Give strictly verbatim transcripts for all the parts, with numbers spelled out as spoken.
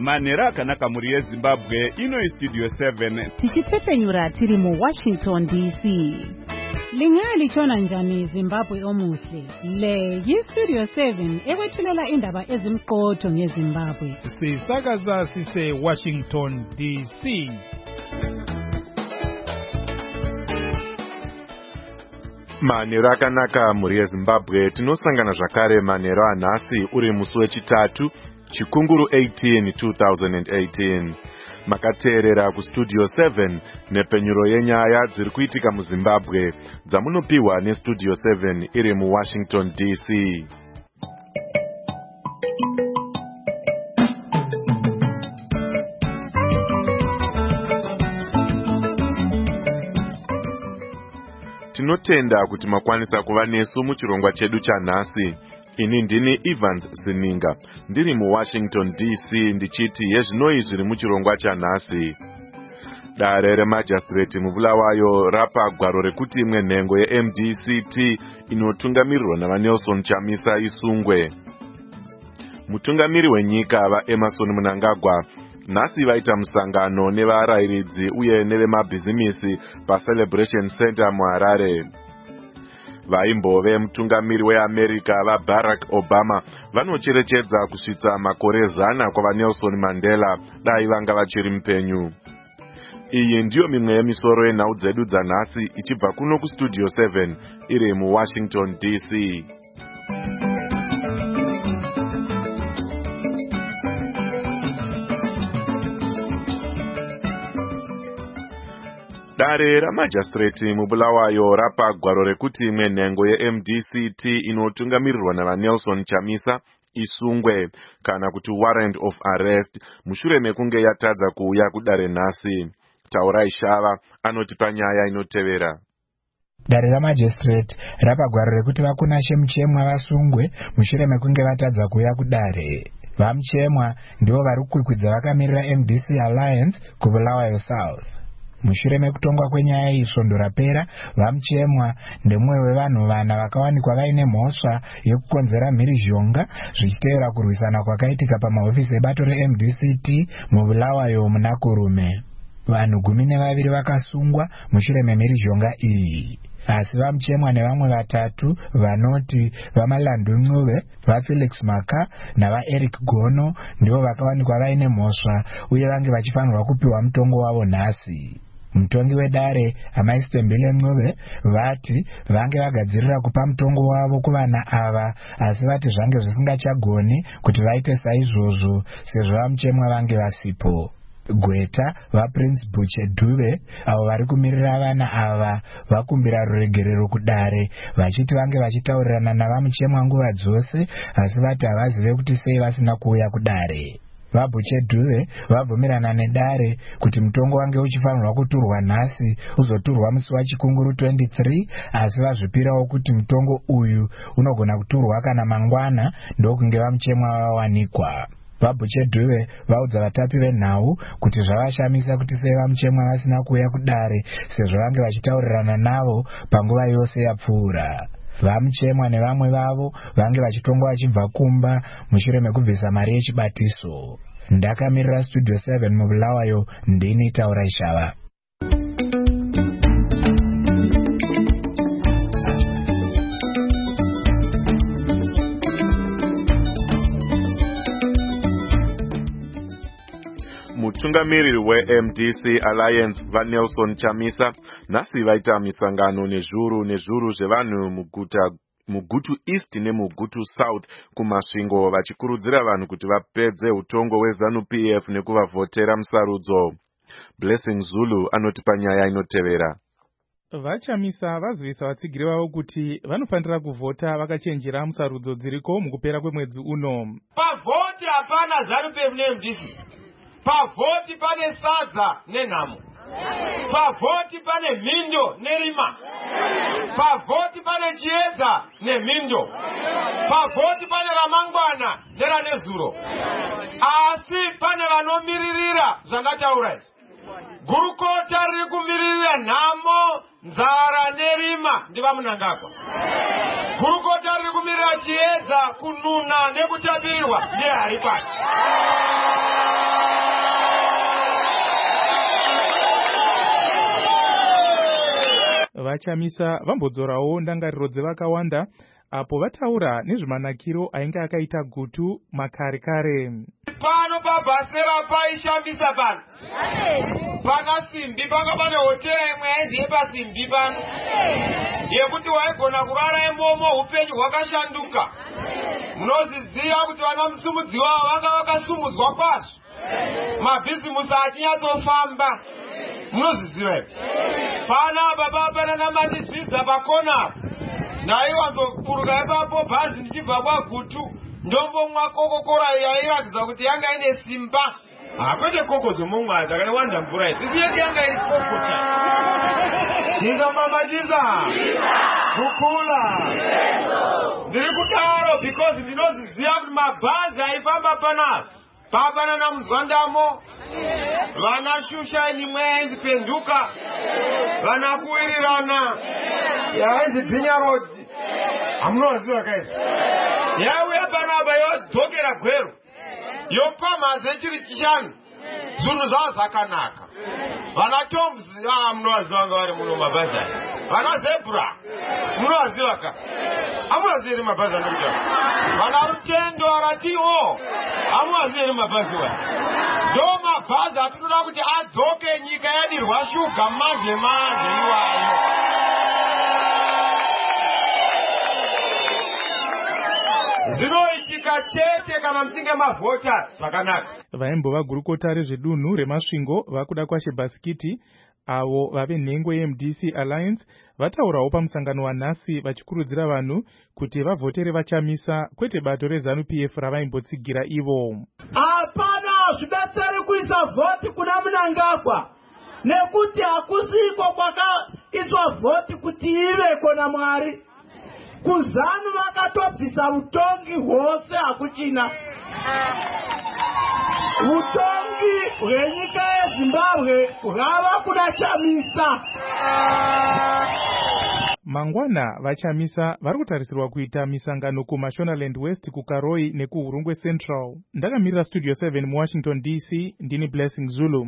manhero akanaka mhuri yeZimbabwe. Ino iStudio seven tichitsepenyura tiri muWashington D C. Lingaya lichona njani Zimbabwe omuhle? Le yiStudio seven ekwethulela indaba ezimqotho ngeZimbabwe. Sisakaza sise Washington D C. Manhero akanaka mhuri yeZimbabwe. Tinosangana zvakare manhero anhasi uri musi wechitatu Chikunguru eighteen twenty eighteen. Makateerera kuStudio seven nepenyuro yenyaya dziri kuitika muZimbabwe dzamunopiwa neStudio seven iri muWashington D C. Tinotenda kuti makwanisa kuva nesu muchirongwa chedu chanhasi. Ini ndini Evans Zininga, ndiri muWashington D C ndichiti yezvinoi zviri muchirongwa chanhasi. Dare remajistrate muBulawayo rapa gwaro rekuti imwe nhengo yeM D C T inotungamirirwa navaNelson Chamisa isungwe. Mutungamiri wenyika vaEmmerson Mnangagwa nhasi vaita musangano nevarayiridzi uye nevemabhizimisi paCelebration Center muHarare. Vaimbove mutungamiri weAmerica vaBarack Obama vanocherechedza kusvitsa makore zana kwavaNelson Mandela dai vanga vachiri mupenyu. Iyi ndiyo mimwe yemisoro yenhau dzedu dzanhasi ichibva kuno kuStudio seven iri muWashington D C. Dare ramajistrate muBulawayo rapa gwaro rekuti imwe nhengo yeM D C T inotungamirirwa navaNelson Chamisa isungwe kana kuti warrant of arrest mushure mekunge yatadza kuuya kudare nhasi. Taurai Shava anoti panyaya inotevera. Dare ramajistrate rapa gwaro rekuti vakunashe muchemwa vasungwe mushure mekunge vatadza kuuya kudare. Vamuchemwa ndivo vari kukwikwidza vakamirira M D C Alliance kuBulawayo South. Mushure mekutongwa kwenyaya iyi svondo rapera, vamuchemwa ndemumwe wevanhu vana vakawanikwa vaine mhosva yekukonzera mhirizhonga zvichiteera kurwisana kwakaitika pamahofisi ebato reM D C T muBulawayo muna Kurume. Vanhu gumi nevaviri vakasungwa mushure memhirizhonga iyi. Asi vamuchemwa nevamwe vatatu vanoti vaMalandu Ncube, vaFelix Maka navaEric Gono ndivo vakawanikwa vaine mhosva uye vange vachifanirwa kupiwa mutongo wavo nhasi. Mutongi wedare amaisitembele Ncube vati vange vagadzirira kupa mutongo wavo kuvana ava asi vati zvange zvisingachagoni kuti vaite saizvozvo sezvo vamuchemwa vange vasipo. Gweta vaPrince Buche Dube avo vari kumirira vana ava vakumbira ruregerero kudare vachiti vange vachitaurirana navamuchemwa nguva dzose asi vati havazive kuti sei vasina kuuya kudare. VaBuche Dube vabvumirana nedare kuti mutongo wange uchifanirwa kuturwa nhasi uzoturwa musi waChikunguru twenty-three asi vazvipirawo kuti mutongo uyu unogona kuturwa kana mangwana ndokunge vamuchemwa vawanikwa. VaBuche Dube vaudza vatapi venhau kuti zvavashamisa kuti sei vamuchemwa vasina kuuya kudare sezvo vange vachitaurirana navo panguva yose yapfuura. Vamuchemwa nevamwe vavo vange vachitongwa vachibva kumba mushure mekubvisa mari yechibatiso. Ndakamirira Studio seven muBulawayo, ndini Taurai Shava. Mutungamiriri weM D C Alliance vaNelson Chamisa nhasi vaita misangano nezvuru nezvuru zvevanhu muguta mugutu East nemugutu South kumasvingo vachikurudzira vanhu kuti vapedze utongo weZanu P F nekuvavhotera musarudzo. Blessing Zulu anoti panyaya inotevera. VaChamisa vazivisa vatsigiri vavo kuti vanofanira kuvhota vakachenjera musarudzo dziriko mukupera kwemwedzi uno. Pavhoti hapana Zanu P F neM D C. Pavhoti pane sadza nenhamo. Pavhoti pane Mhindo neRima. Pavhoti pane Chiedza neMhindo. Pavhoti pane Ramangwana neRanezuro. Asi pane vanomiririra zvandataura izvi. Gurukota riri kumiririra nhamo, nzara neRima ndivaMnangagwa. Gurukota riri kumirira Chiedza, kununa nekutapirirwa ndehari pasi. vachamisa vambodzorawo ndangariro dzevakawanda apo vataura nezvemanakiro ainge akaita gutu makare kare. Pano pabhasera paishambisa pano. Pana simbi panga pane hotera imwe yainzi yepasimbi pano. Yekuti waigona kurara imomo upenyu hwakashanduka. Munoziziva kuti vana musumudziwa vanga vakasumudzwa kwazvo. Mabhizimusi achinyatsofamba. Munoziziva here. Pana baba pana namatizvidza pakona. Ndaiwanzokuruka ipapo bhazi ndichibva kwagutu ndombomwa kokokora yairatidza kuti yanga ine simba. Hakwete koko dzomumwa dzakawanda mvura idzi. Dzisi yedu yanga iri kokota. Ndingamamatiza kukula. Ndiri kudaro because ndinoziziva kuti mabhazi aifamba panapa. Papana namudzwandamo. Vana shusha imwe yainzi penduka. Vana kuwirirana yainzi bhinya road. Hamunoziva kaizvi. Yauya panapa yodzokera gwero. Yopamhaze chiri chishanu. Zvinhu zvava zvakanaka. Vana Toms ah munovaziva vanga vari muno mabhazi aya. Vana Zebra munovaziva ka. Hamunoziva here mabhazi anoita. Vana Rutendo aratiwo hamunoziva here mabhazi aya. Ndo mabhazi atinoda kuti adzoke nyika yadirwa shuga manje manje iwayo. Zvinoitika chete kana muchinge mavhota zvakanaka. Vaimbova gurukota rezvedunhu remasvingo vakuda kwashe bhasikiti avo vave nhengo yeM D C Alliance vataurawo pamusangano wanhasi vachikurudzira vanhu kuti vavhotere vachamisa kwete bato reZANU P F ravaimbotsigirira ivo. Hapana zvibetseri kuisa vhoti kuna Mnangagwa nekuti hakusiko kwakaitwa vhoti kuti iveko naMwari. KuZANU vakatobvisa utongi hwose hakuchina. Utongi hwenyika yeZimbabwe hwava kuna Chamisa. Mangwana vachamisa vari kutarisirwa kuita misangano kuMashonaland West, kuKaroi nekuHurungwe Central. Ndakamirira Studio seven muWashington D C, ndini Blessing Zulu.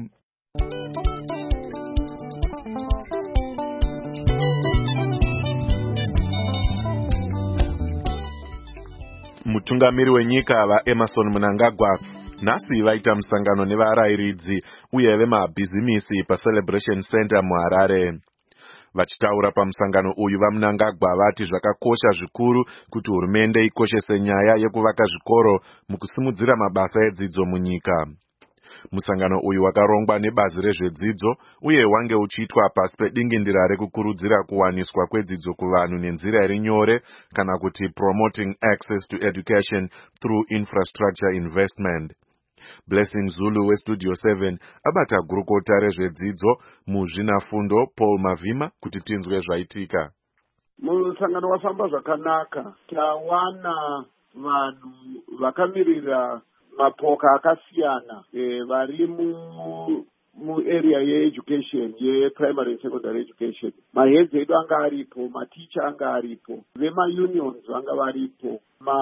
Mutungamiri wenyika vaEmerson Mnangagwa nhasi vaita musangano nevarayiridzi uye vemabhizimisi paCelebration Center muHarare. Vachitaura pamusangano uyu vaMnangagwa vati zvakakosha zvikuru kuti hurumende ikoshese nyaya yekuvaka zvikoro mukusimudzira mabasa edzidzo munyika. Musangano uyu wakarongwa nebazi rezvedzidzo uye wange uchiitwa pasi pedingindira rekukurudzira kuwaniswa kwedzidzo kuvanhu nenzira iri nyore kana kuti promoting access to education through infrastructure investment. Blessing Zulu weStudio seven abata gurukota rezvedzidzo muzvinafundo Paul Mavhima kuti tinzwe zvaitika. Musangano wafamba zvakanaka. Tawana vanhu vakamirira mapoka akasiyana e, vari mu muarea yeeducation yeprimary and secondary education. Maheads edu anga aripo, maticha anga aripo, vemaunions vanga varipo,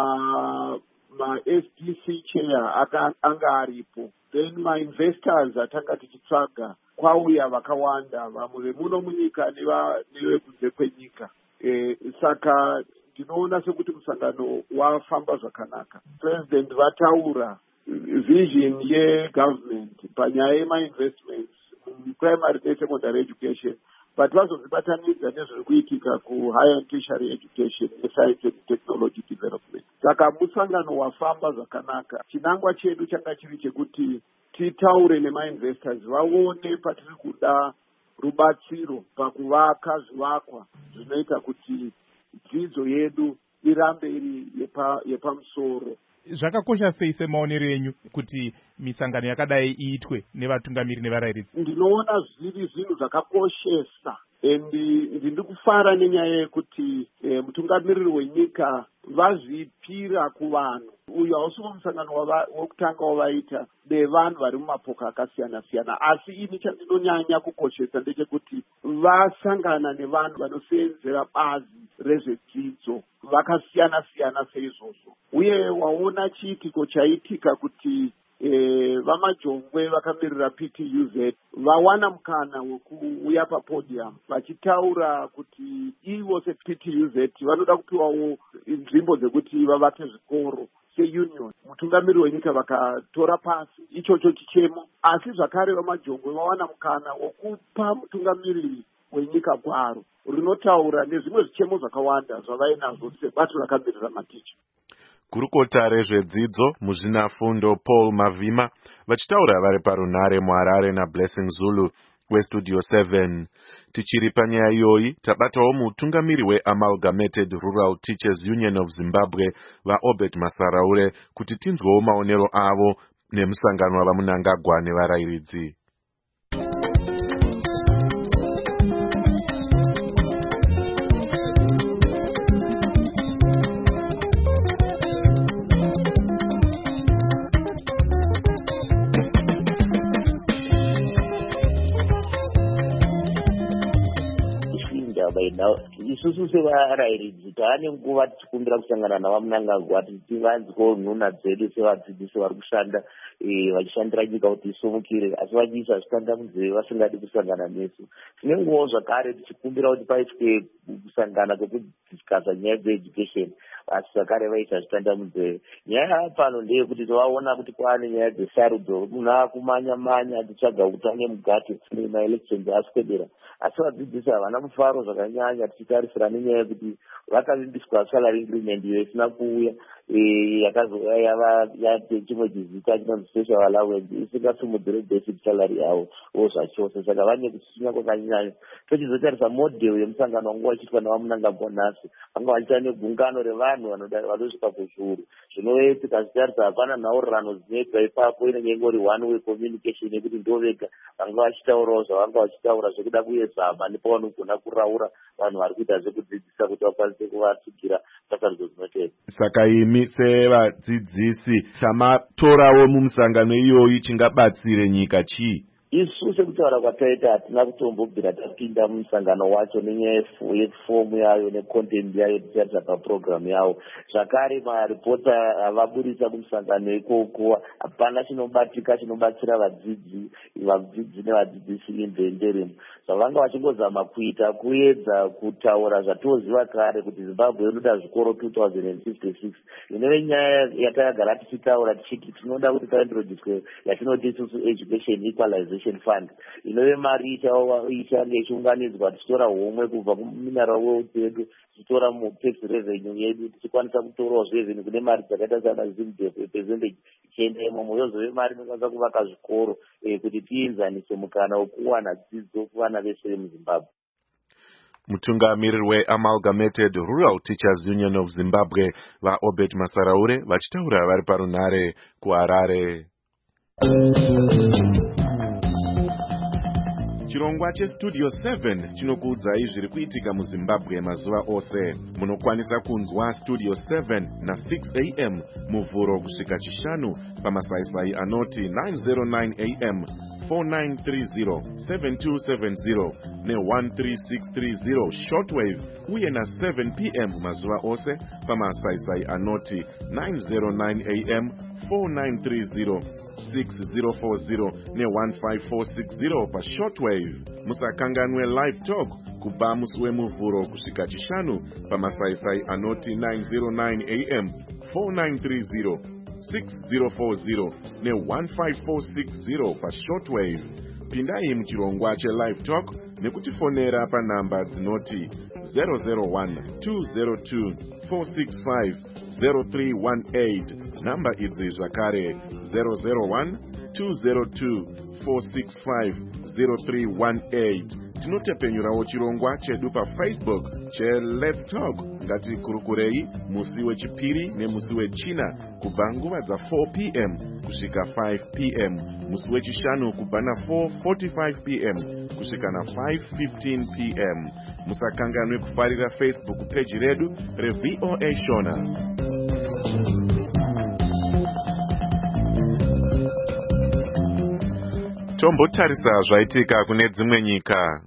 ma ma-S D C chair anga aripo, then ma-investors atanga tichitsvaga kwauya vakawanda, vamwe vemuno munyika nevekunze kwenyika. E, saka ndinoona sekuti musangano wafamba zvakanaka. President vataura vision yegovernment panyaya yema-investments muprimary nesecondary education, but vazozvibatanidza nezviri kuitika kuhigher and tertiary education nescience and technology development. Saka musangano wafamba zvakanaka. Chinangwa chedu changa chiri chekuti titaure nema-investors vaone patiri kuda rubatsiro pakuvaka zvivakwa zvinoita kuti dzidzo yedu irambe iri yepamusoro. Zvakakosha sei semaonero enyu kuti misangano yakadai iitwe nevatungamiri nevarayiridzi? Ndinoona zviri zvinhu zvakakoshesa endi ndiri kufara nenyaya yekuti e, mutungamiriri wenyika vazvipira kuvanhu. Uyu hausiwo musangano wokutanga wavaita bevanhu vari mumapoka akasiyana siyana, asi ini chandinonyanya kukoshesa ndechekuti vasangana nevanhu vanoseenzera bazi rezvedzidzo vakasiyana siyana seizvozvo. Uye waona chiitiko chaitika kuti e, vamajongwe vakamirira P T U Z vawana mukana wekuuya papodium vachitaura kuti ivo se-P T U Z vanoda kupiwawo nzvimbo dzekuti vavake zvikoro seunion. Mutungamiri wenyika vakatora pasi ichocho chichemo, asi zvakare vamajongwe vawana mukana wokupa mutungamiri wenyika gwaro rinotaura nezvimwe zvichemo zvakawanda zvavainazvo sebato rakamirira maticha. Kurukota rezvedzidzo muzvinafundo Paul Mavima vachitaura vari parunhare muHarare naBlessing Zulu weStudio seven. Tichiri panyaya iyoyi tabatawo mutungamiri weAmalgamated Rural Teachers Union of Zimbabwe vaObert Masaraure kuti tinzwewo maonero avo nemusangano wavaMunangagwa nevarayiridzi. Isusu sevarayiridzi taane nguva tichikumbira kusangana navaMunangagwa kuti vanzwewo nhuna dzedu sevadzidzisi vari kushanda vachishandira nyika kuti isumukire, asi vachiisa zvitanda munzeve vasingadi kusangana nesu. Tine nguvawo zvakare tichikumbira kuti paitwe kusangana kwekudhiskasa nyaya dzeeducation, asi zvakare vaisa zvitanda munzeve. Nyaya pano ndeyekuti tovaona kuti kwaane nyaya dzesarudzo, munhu akumanya manya achitsvaga utano mugati nemaelections aswedera, asi vadzidzisi havana mufaro zvakanyanya tichitarisira nenyaya yekuti vakavimbiswa salary increment iyo isina kuuya yakazouya yava chimwe chizita chinonzi special allowance isingasimudzire basic salary yavo zvachose. Saka vane kusinya kwakanyanya. Tochizotarisa model yemusangano wangu wachiitwa navaMunangagwa nhasi, vanga vachiita negungano revanhu vanosvika kuzviuru zvinove tikazitarisa hapana nhaurano dzinoitwa ipapo, inenge ingori one way communication yekuti ndo vega vanga vachitaurawo zvavanga vachitaura zvekuda kuyezama nepavanogona kuraura vanhu vari kuita zvekudzidzisa kuti vakwanise kuvasigira pasarudzo dzinotevera. Saka imi sevadzidzisi tamatorawo mumusangano iyoyi chingabatsire nyika chii? Isu sekutaura kwataita hatina kutombobvira tapinda mumusangano wacho nenyaya yefomu yayo necontent yayo tichitarisa paprogramu yavo. Zvakare maripota avaburisa kumusangano ikoko hapana chinobatika chinobatsira vadzidzi vadzidzi nevadzidzisi in the interim. Zvavanga vachingozama kuita kuedza kutaura zvatoziva kare kuti Zimbabwe inoda zvikoro two thousand fifty-six. Inove nyaya yatagara tichitaura tichiti tinoda kuti paintroduce yatinoti isusu education equalization fund, inove mari ichange ichiunganidzwa tichitora homwe kubva kumineral wealth yedu tichitora mutax revenue yedu tichikwanisa kutorawo revenue kune mari dzakaita sana zimdefu percentage ichienda imomo yozove mari inokwanisa kuvaka zvikoro kuti tiinzanise mukana wekuwana dzidzo kuvana vese vemuZimbabwe. Mutungamiriri weAmalgamated Rural Teachers Union of Zimbabwe vaObert Masaraure vachitaura vari parunhare kuHarare. Chirongwa cheStudio seven chinokuudzai zviri kuitika muZimbabwe mazuva ose. Munokwanisa kunzwa Studio seven na six a m muvhuro kusvika chishanu pamasaisai anoti nine oh nine a m, four nine three zero, seven two seven zero ne one three six three zero shortwave, uye na seven p m mazuva ose pamasaisai anoti nine oh nine a m, four nine three zero, six zero four zero ne one five four six zero pa shortwave. Musakanganwe live talk kubva musi wemuvhuro kusvika chishanu pamasaisai anoti nine oh nine a m, four nine three zero, six zero four zero ne one five four six zero pa shortwave. Pindai muchirongwa chelive talk nekutifonera panhamba dzinoti zero zero one, two zero two, four six five, zero three one eight. Namba idzi zvakare zero zero one, two zero two, four six five, zero three one eight. Tinotepenyurawo chirongwa chedu paFacebook cheLet's Talk. Ngatikurukurei musi wechipiri nemusi wechina kubva nguva dza four p m kusvika five p m, musi wechishanu kubva na four forty-five p m kusvika na five fifteen p m. Musakanganwe kufarira Facebook page redu reV O A Shona. Tombotarisa zvaitika kune dzimwe nyika.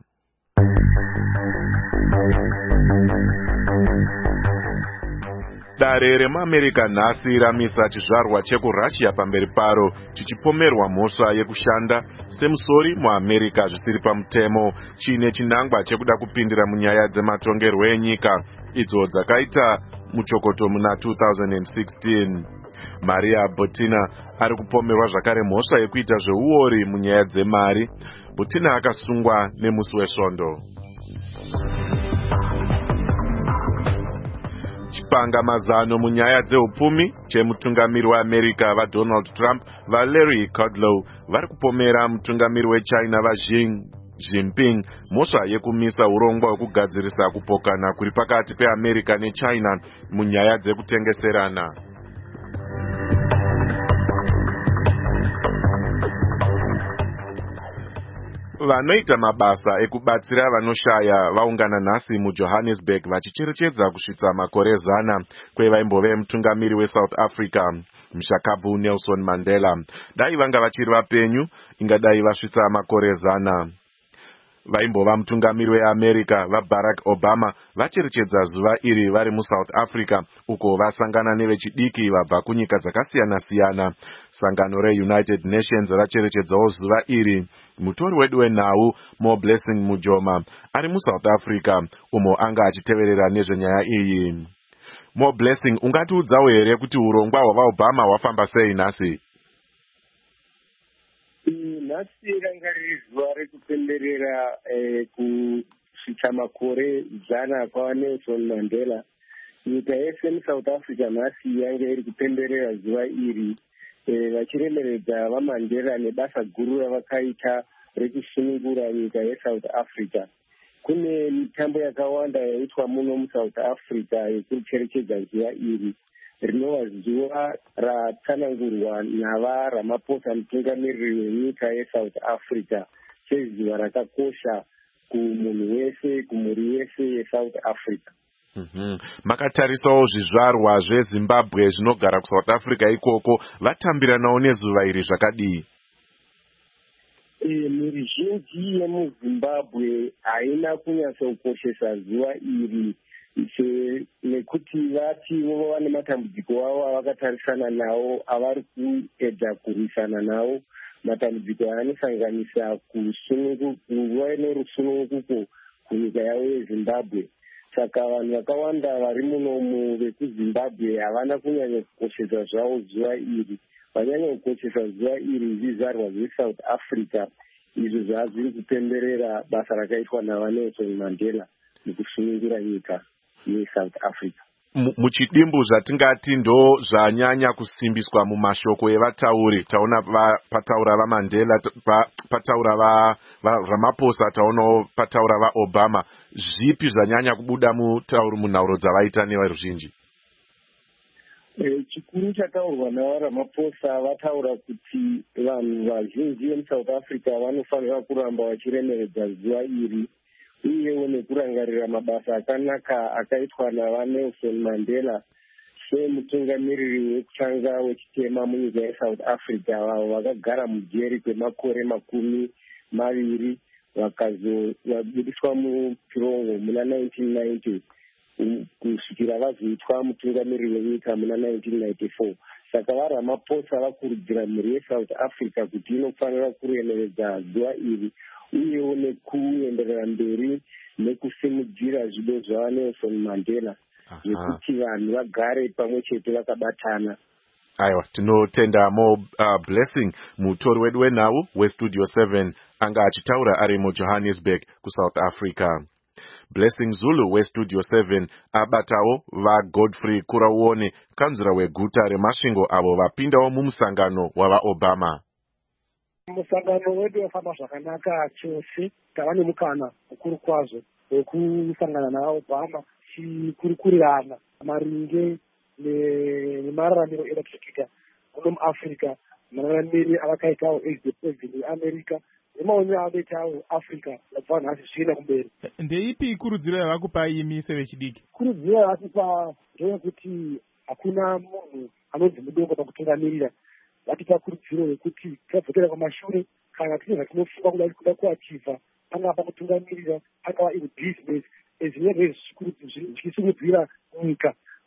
Dare remuAmerica nhasi ramisa chizvarwa chekuRussia pamberi paro chichipomerwa mhosva yekushanda semusori muAmerica zvisiri pamutemo chiine chinangwa chekuda kupindira munyaya dzematongerwo enyika idzo dzakaita muchokoto muna two thousand sixteen. Maria Butina ari kupomerwa zvakare mhosva yekuita zveuori munyaya dzemari. Butina akasungwa nemusi wesvondo. Chipanga mazano munyaya dzeupfumi chemutungamiri weAmerica vaDonald Trump vaLarry Kudlow vari kupomera mutungamiri weChina vaXi Jinping mhosva yekumisa urongwa hwekugadzirisa kupokana kuri pakati peAmerica neChina munyaya dzekutengeserana. Vanoita mabasa ekubatsira vanoshaya vaungana nhasi muJohannesburg vachicherechedza kusvitsa makore zana kwevaimbove mutungamiri weSouth Africa mushakabvu Nelson Mandela. Dai vanga vachiri vapenyu ingadai vasvitsa makore zana. Vaimbova mutungamiri weAmerica vaBarack Obama vacherechedza zuva iri vari muSouth Africa uko vasangana nevechidiki vabva kunyika dzakasiyana-siyana. Sangano reUnited Nations racherechedzawo zuva iri. Mutori wedu wenhau Mo Blessing Mujoma ari muSouth Africa umo anga achiteverera nezvenyaya iyi. Mo Blessing, ungatiudzawo here kuti urongwa hwavaObama hwafamba sei nhasi? Nhasi ranga riri zuva rekupemberera kusvitsa makore zana kwaNelson Mandela. Nyika yese muSouth Africa nhasi yange iri kupemberera zuva iri vachiremeredza vaMandela nebasa guru ravakaita rekusunungura nyika yeSouth Africa. Kune mitambo yakawanda yaitwa muno muSouth Africa yekucherechedza zuva iri rinova zuva ratsanangurwa nava Ramaphosa mutungamiriri wenyika yeSouth Africa sezuva rakakosha kumunhu wese kumhuri yese yeSouth Africa. Mm-hmm. Makatarisawo zvizvarwa zveZimbabwe zvinogara kuSouth Africa ikoko vatambiranawo nezuva iri zvakadii? E, mizhinji yemuZimbabwe haina kunyatsokoshesa zuva iri nekuti vati vane matambudziko avo avakatarisana nawo avari kuedza kurwisana nawo. Matambudziko anosanganisa kuva nerusununguko kunyika yavo yeZimbabwe. Saka vanhu vakawanda vari munomu vekuZimbabwe havana kunyanya kukoshesa zvavo zuva iri. Vanyanya kukoshesa zuva iri zvizvarwa zveSouth Africa izvo zvazviri kupemberera basa rakaitwa navaNelson Mandela mukusunungura nyika yeSouth Africa. Muchidimbu zvatingati ndo zvanyanya kusimbiswa mumashoko evatauri. Taona va, pataura vaMandela, pa, pataura va, va Ramaphosa, taonawo pataura vaObama. Zvipi zvanyanya kubuda mutauro munhauro dzavaita neveruzhinji? E, chikuru chataurwa navaRamaphosa vataura kuti vanhu vazhinji vemuSouth Africa vanofanira kuramba vachiremeredza zuva iri uyewo nekurangarira mabasa akanaka akaitwa navaNelson Mandela semutungamiriri wekutanga wechitema munyika yeSouth Africa vavo vakagara mujeri kwemakore makumi maviri vakazobudiswa muchirongo muna nineteen ninety kusvikira vazoitwa mutungamiriri wenyika muna nineteen ninety-four. Saka vaRamaphosa vakurudzira mhuri yeSouth Africa kuti inofanira kuremeredza zuva iri uyewo nekuenderera mberi nekusimudzira zvido zvavaNelson Mandela nekuti vanhu vagare pamwe chete vakabatana. Aiwa, tinotenda Mo uh, Blessing, mutori wedu wenhau weStudio seven anga achitaura ari muJohannesburg kuSouth Africa. Blessing Zulu weStudio seven abatawo vaGodfrey Kurauone, kanzura weguta reMasvingo avo vapindawo mumusangano wavaObama. Musangano wedu wafamba zvakanaka chose. Tava nemukana mukuru kwazvo wekusangana navaObama tichikurukurirana maringe nemararamiro evakuitika kuno muAfrica, mararamiro avakaitawo ex-president weAmerica nemaonero avakaitawo Africa kubva nhasi zvichienda kumberi. Ndeipi ikurudziro yavakupai imi sevechidiki? Kurudziro yavatipa ndeyekuti hakuna munhu anonzi mudoko pakutungamirira. Vatipa kurudziro yekuti tidzokera kumashure kana tine zvatinofunga kuda kuachivha pangava pakutungamirira pangava ibusiness ezvinenge zvichisimudzira nyika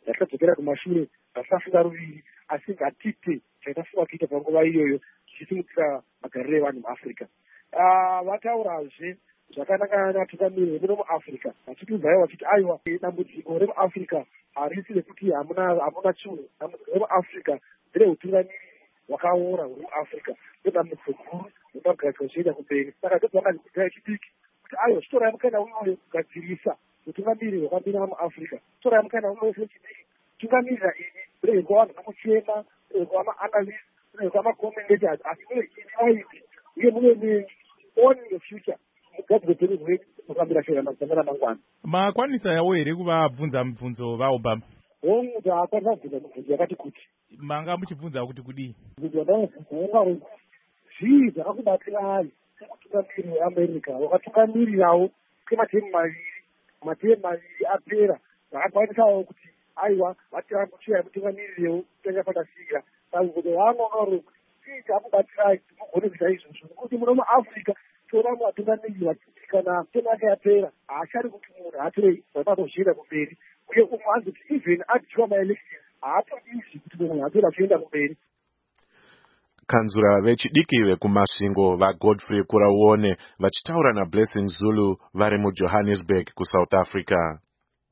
ngatadzokera kumashure ngatisafunga ruviri asi ngatite chaitafunga kuita panguva iyoyo tichisimudzira magariro evanhu muafrica. Vataurazve zvakanaka natungamiriri muno muafrica vachitiudzayo vachiti aiwa dambudziko remuafrica harisi rekuti hamuna hamuna chinhu. Dambudziko remuafrica ndereutungamiri hwakaora huri muafrica ndodambudziko guru rinogadzirwa zvichienda kumberi. Saka ndodzakandiudzai chidiki kuti aiwa zvitorai mukana uyoyo kugadzirisa utungamiri hwakamira muafrica. Zvitorai mukana uyoyo sechidiki tungamirira ini rego vanhu vanochema rego vamaanalyst rego vamacommentator asi mune inaiti uye mune nini on the future mugadzire peni rwedu mukamira shera madzangana mangwana. Makwanisa yawo here kuvabvunza mibvunzo vaobama? Hongu akwanisa kubvunza mibvunzo yakati kuti manga muchibvunza kuti kudii? Mibvunzo ndavobvunza zvii zvakakubatsirai sekutungamiriri weamerica wakatungamirirawo kwematemu maviri matemu maviri apera zvakakwanisawo kuti aiwa vatirambuchirai mutungamiririrewo kutanga pandasvika. Dambudziko vaanonauro kuti chii chakubatsirai kuti mugone kuita izvozvo nekuti muno muafrica toona muvatungamiriri vachiitikana tenaka yapera haachari kuti munhu haatore zvatatozvienda kumberi uye umwe anzoti even adyiwa maelection haatodizvi kuti munhu haatore achienda kumberi. Kanzura vechidiki vekumasvingo vaGodfrey Kurauone vachitaura naBlessing Zulu vari muJohannesburg kuSouth Africa.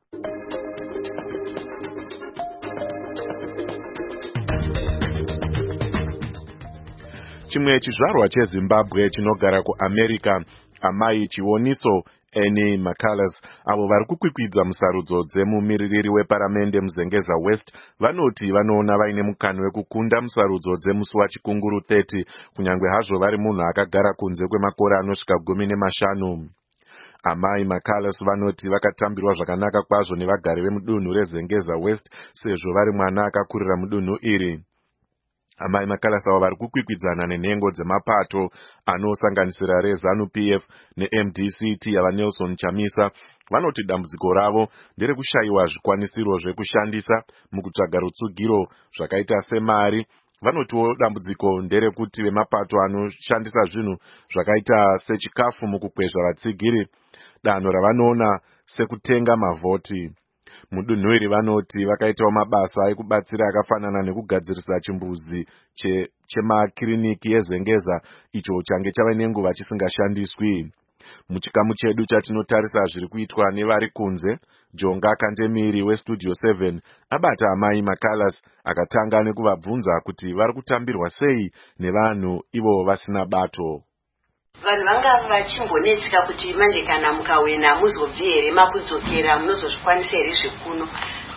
Chimwe chizvarwa cheZimbabwe chinogara kuAmerica, amai Chioniso Annie McCullers avo vari kukwikwidza musarudzo dzemumiririri weparamende muZengeza West vanoti vanoona vaine mukana wekukunda musarudzo dzemusi wachikunguru thirty kunyange hazvo vari munhu akagara kunze kwemakore anosvika gumi nemashanu. Amai McCullers vanoti vakatambirwa zvakanaka kwazvo nevagari vemudunhu reZengeza West sezvo vari mwana akakurira mudunhu iri. Amai McCullers avo vari kukwikwidzana nenhengo dzemapato anosanganisira reZANU P F neM D C T yava Nelson Chamisa vanoti dambudziko ravo nderekushayiwa zvikwanisiro zvekushandisa mukutsvaga rutsugiro zvakaita semari. Vanotiwo dambudziko nderekuti vemapato anoshandisa zvinhu zvakaita sechikafu mukukwezva vatsigiri, danho ravanoona sekutenga mavhoti. Mudunhu iri vanoti vakaitawo mabasa ekubatsira akafanana nekugadzirisa chimbuzi chemakiriniki eZengeza icho change chava nenguva chisingashandiswi. Muchikamu chedu chatinotarisa zviri kuitwa nevari kunze, Jonga Kandemiri weStudio seven abata amai McCullers akatanga nekuvabvunza kuti vari kutambirwa sei nevanhu ivo vasina bato. Vanhu vanga vachimbonetseka kuti manje kana mukawena muzobvi here makudzokera munozozvikwanisa here zvekuno,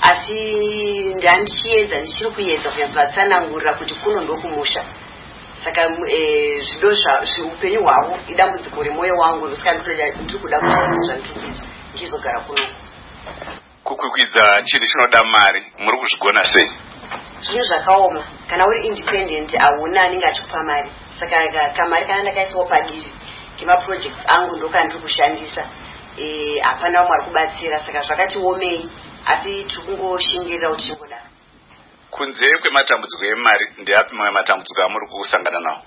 asi ndandichiedza ndichiri kuedza kunyatsovatsanangurira kuti kuno ndokumusha. Saka zvido zveupenyu hwavo idambudziko remwoyo wangu risika ndiri kuda kushandisa ndiri kuita ndizogara kuno. Kukwikwidza chinhu chinoda mari, muri kuzvigona sei? Zvinhu zvakaoma. Kana uri independent hauna anenge achikupa mari. Saka kamari kana ndakaiswawo padivi kemaprojects angu ndokandiri kushandisa, hapana umwe ari kubatsira, saka zvakatiomei, asi tiri kungoshingirira kuti chingoda. Kunze kwematambudziko emari ndeapi mamwe matambudziko amuri kusangana nawo?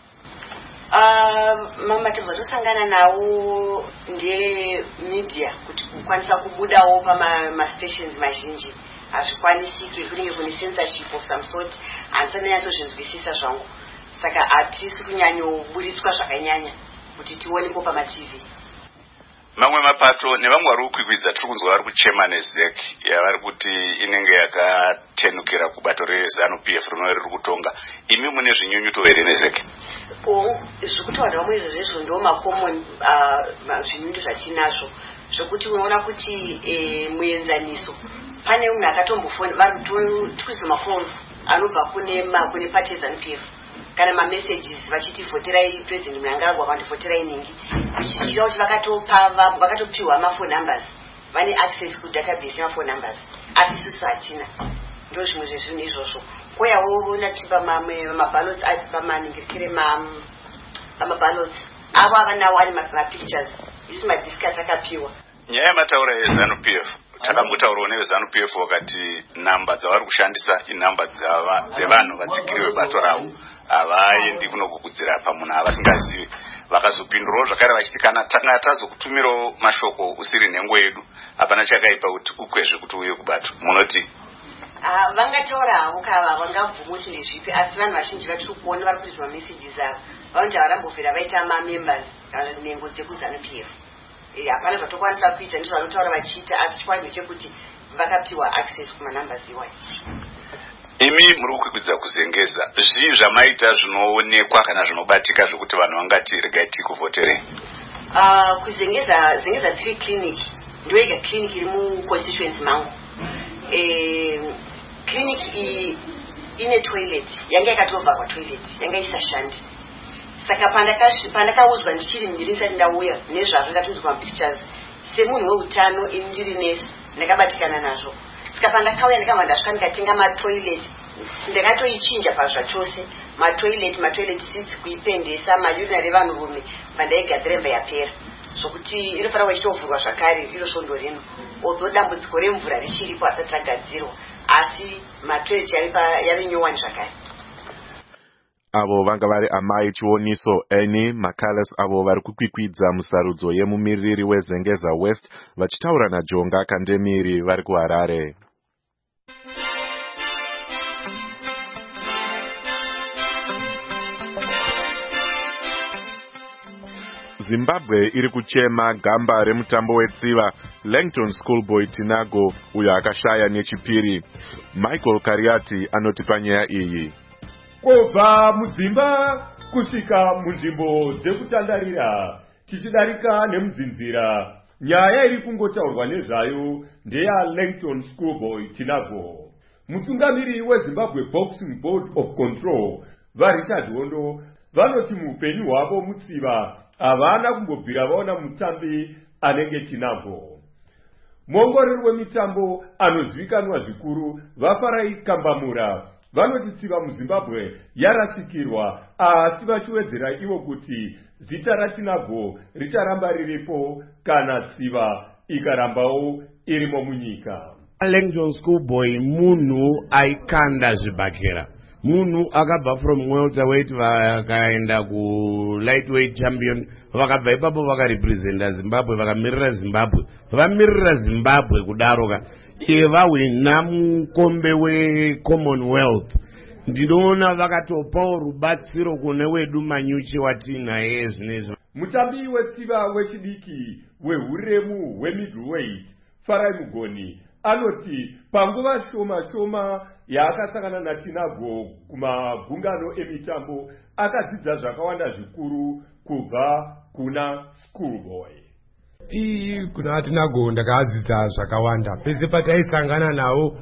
Mamwe matambudziko atosangana nawo ndemedia, kuti kukwanisa kubudawo pamastations mazhinji hazvikwanisiki, kunenge kune censorship of some sort, handisana nyatsozvinzwisisa zvangu, saka hatisi kunyanyoburitswa zvakanyanya kuti tionepo pamaTV. Mamwe mapato nevamwe vari kukwikwidza tiri kunzwa vari kuchema neZEC yavari kuti inenge yakatenukira kubato reZANU P F rinove riri kutonga. Imi mune zvinyunyuto here neZEC? Zvekutaura vamwe izvozvo ndo macommon zvinyunyuto zvatinazvo zvokuti unoona kuti muenzaniso pane munhu akatombofona vari tikuisa mafoni anobva kune kune party yeZANU P F kana mamessages vachiti voterai president Mnangagwa vandivoterai ningi, vichichitawo kuti vakatopa vakatopiwa mafoni numbers, vane access kudatabase yamafoni numbers, asi isusu hatina. Ndo zvimwe zvezvinhu izvozvo. Koyawo unatipa mamwe maballots ari pamaningirikire mamaballots avo avanawo ari mapictures, isi madiscuss akapiwa. Nyaya yemataura yeZANU P F takambotaurawo neveZANU P F wakati namba dzavari kushandisa inamba dzevanhu vatsigiri vebato ravo, havaendi kunokukudzira pamunhu avasingazivi. Vakazopindurawo zvakare vachiti kana tanga tazokutumirawo mashoko usiri nhengo yedu hapana chakaipa kuti ukwezve kuti uye kubato. Munoti vangataurawo kava vangabvumo chine zvipi asi vanhu vazhinji vatiri kuona vari kurizwa meseji avo vanoti havarambofera vaita mamembers nhengo dzekuzanu p f hapana zvatokwanisa kuita ndizvo vanotaura vachiita asi chikwadiwo chekuti vakapiwa access kumanumbers iwayo. imi muri kukwikwidza kuzengeza zvii zvamaita zvinoonekwa kana zvinobatika zvokuti vanhu vangati regai tikuvhoterei? kuzengeza zengeza three clinic ndiyo yega clinic iri muconstituency mangu. Clinic iyi ine toilet yanga yakatovharwa toilet yanga isashandi saka pandakaudzwa ndichiri mbiri ndisati ndauya nezvazvo ndatunzwa mapictures semunhu weutano ini ndiri nesi ndakabatikana nazvo saka pandakauya ndakabva ndasvika ndikatenga matoilet ndakatoichinja pazvachose matoilet matoilet seats kuipendesa mayurinari evanhurume pandaigadzira imba yapera zvokuti inofanira ichitovhurwa zvakare iro svondo rino although dambudziko remvura richiripo asati ragadzirwa asi matoilet yave nyowani zvakare. avo vanga vari amai chioniso Annie Macalus avo vari kukwikwidza musarudzo yemumiriri wezengeza West vachitaura naJonga Kandemiri vari kuHarare. Zimbabwe iri kuchema gamba remutambo wetsiva Langton Schoolboy Tinago uyo akashaya nechipiri. Michael Kariati anoti panyaya iyi. Kubva mudzimba kusvika munzvimbo dzekutandarira tichidarika nemudzinzira, nyaya iri kungotaurwa nezvayo ndeya Langton Schoolboy Tinago. Mutungamiri weZimbabwe Boxing Board of Control vaRichard Hondo vanoti muupenyu hwavo mutsiva havana kumbobvira vaona mutambi anenge Tinago. Muongorori wemitambo anozivikanwa zvikuru vaFarai Kambamura vanoti tsiva muZimbabwe yarasikirwa asi vachiwedzera ivo kuti zita raTinago richaramba riripo kana tsiva ikarambawo irimo munyika. Langton Schoolboy munhu aikanda zvibhakera, munhu akabva from welterweight vakaenda ku lightweight champion, vakabva ipapo vakarepresenta Zimbabwe, vakamirira Zimbabwe, vamirira Zimbabwe kudaroka iye vahwina mukombe weCommonwealth. Ndinoona vakatopawo rubatsiro kune wedu Manyuchi watinaye zvinezvo. Mutambi wetsiva wechidiki wehuremu hwemiddleweight Farai Mugoni anoti panguva shoma shoma yaakasangana naTinago kumagungano emitambo akadzidza zvakawanda zvikuru kubva kuna Schoolboy. Ii kuna Tinago ndakadzidza zvakawanda. Pese pataisangana nawo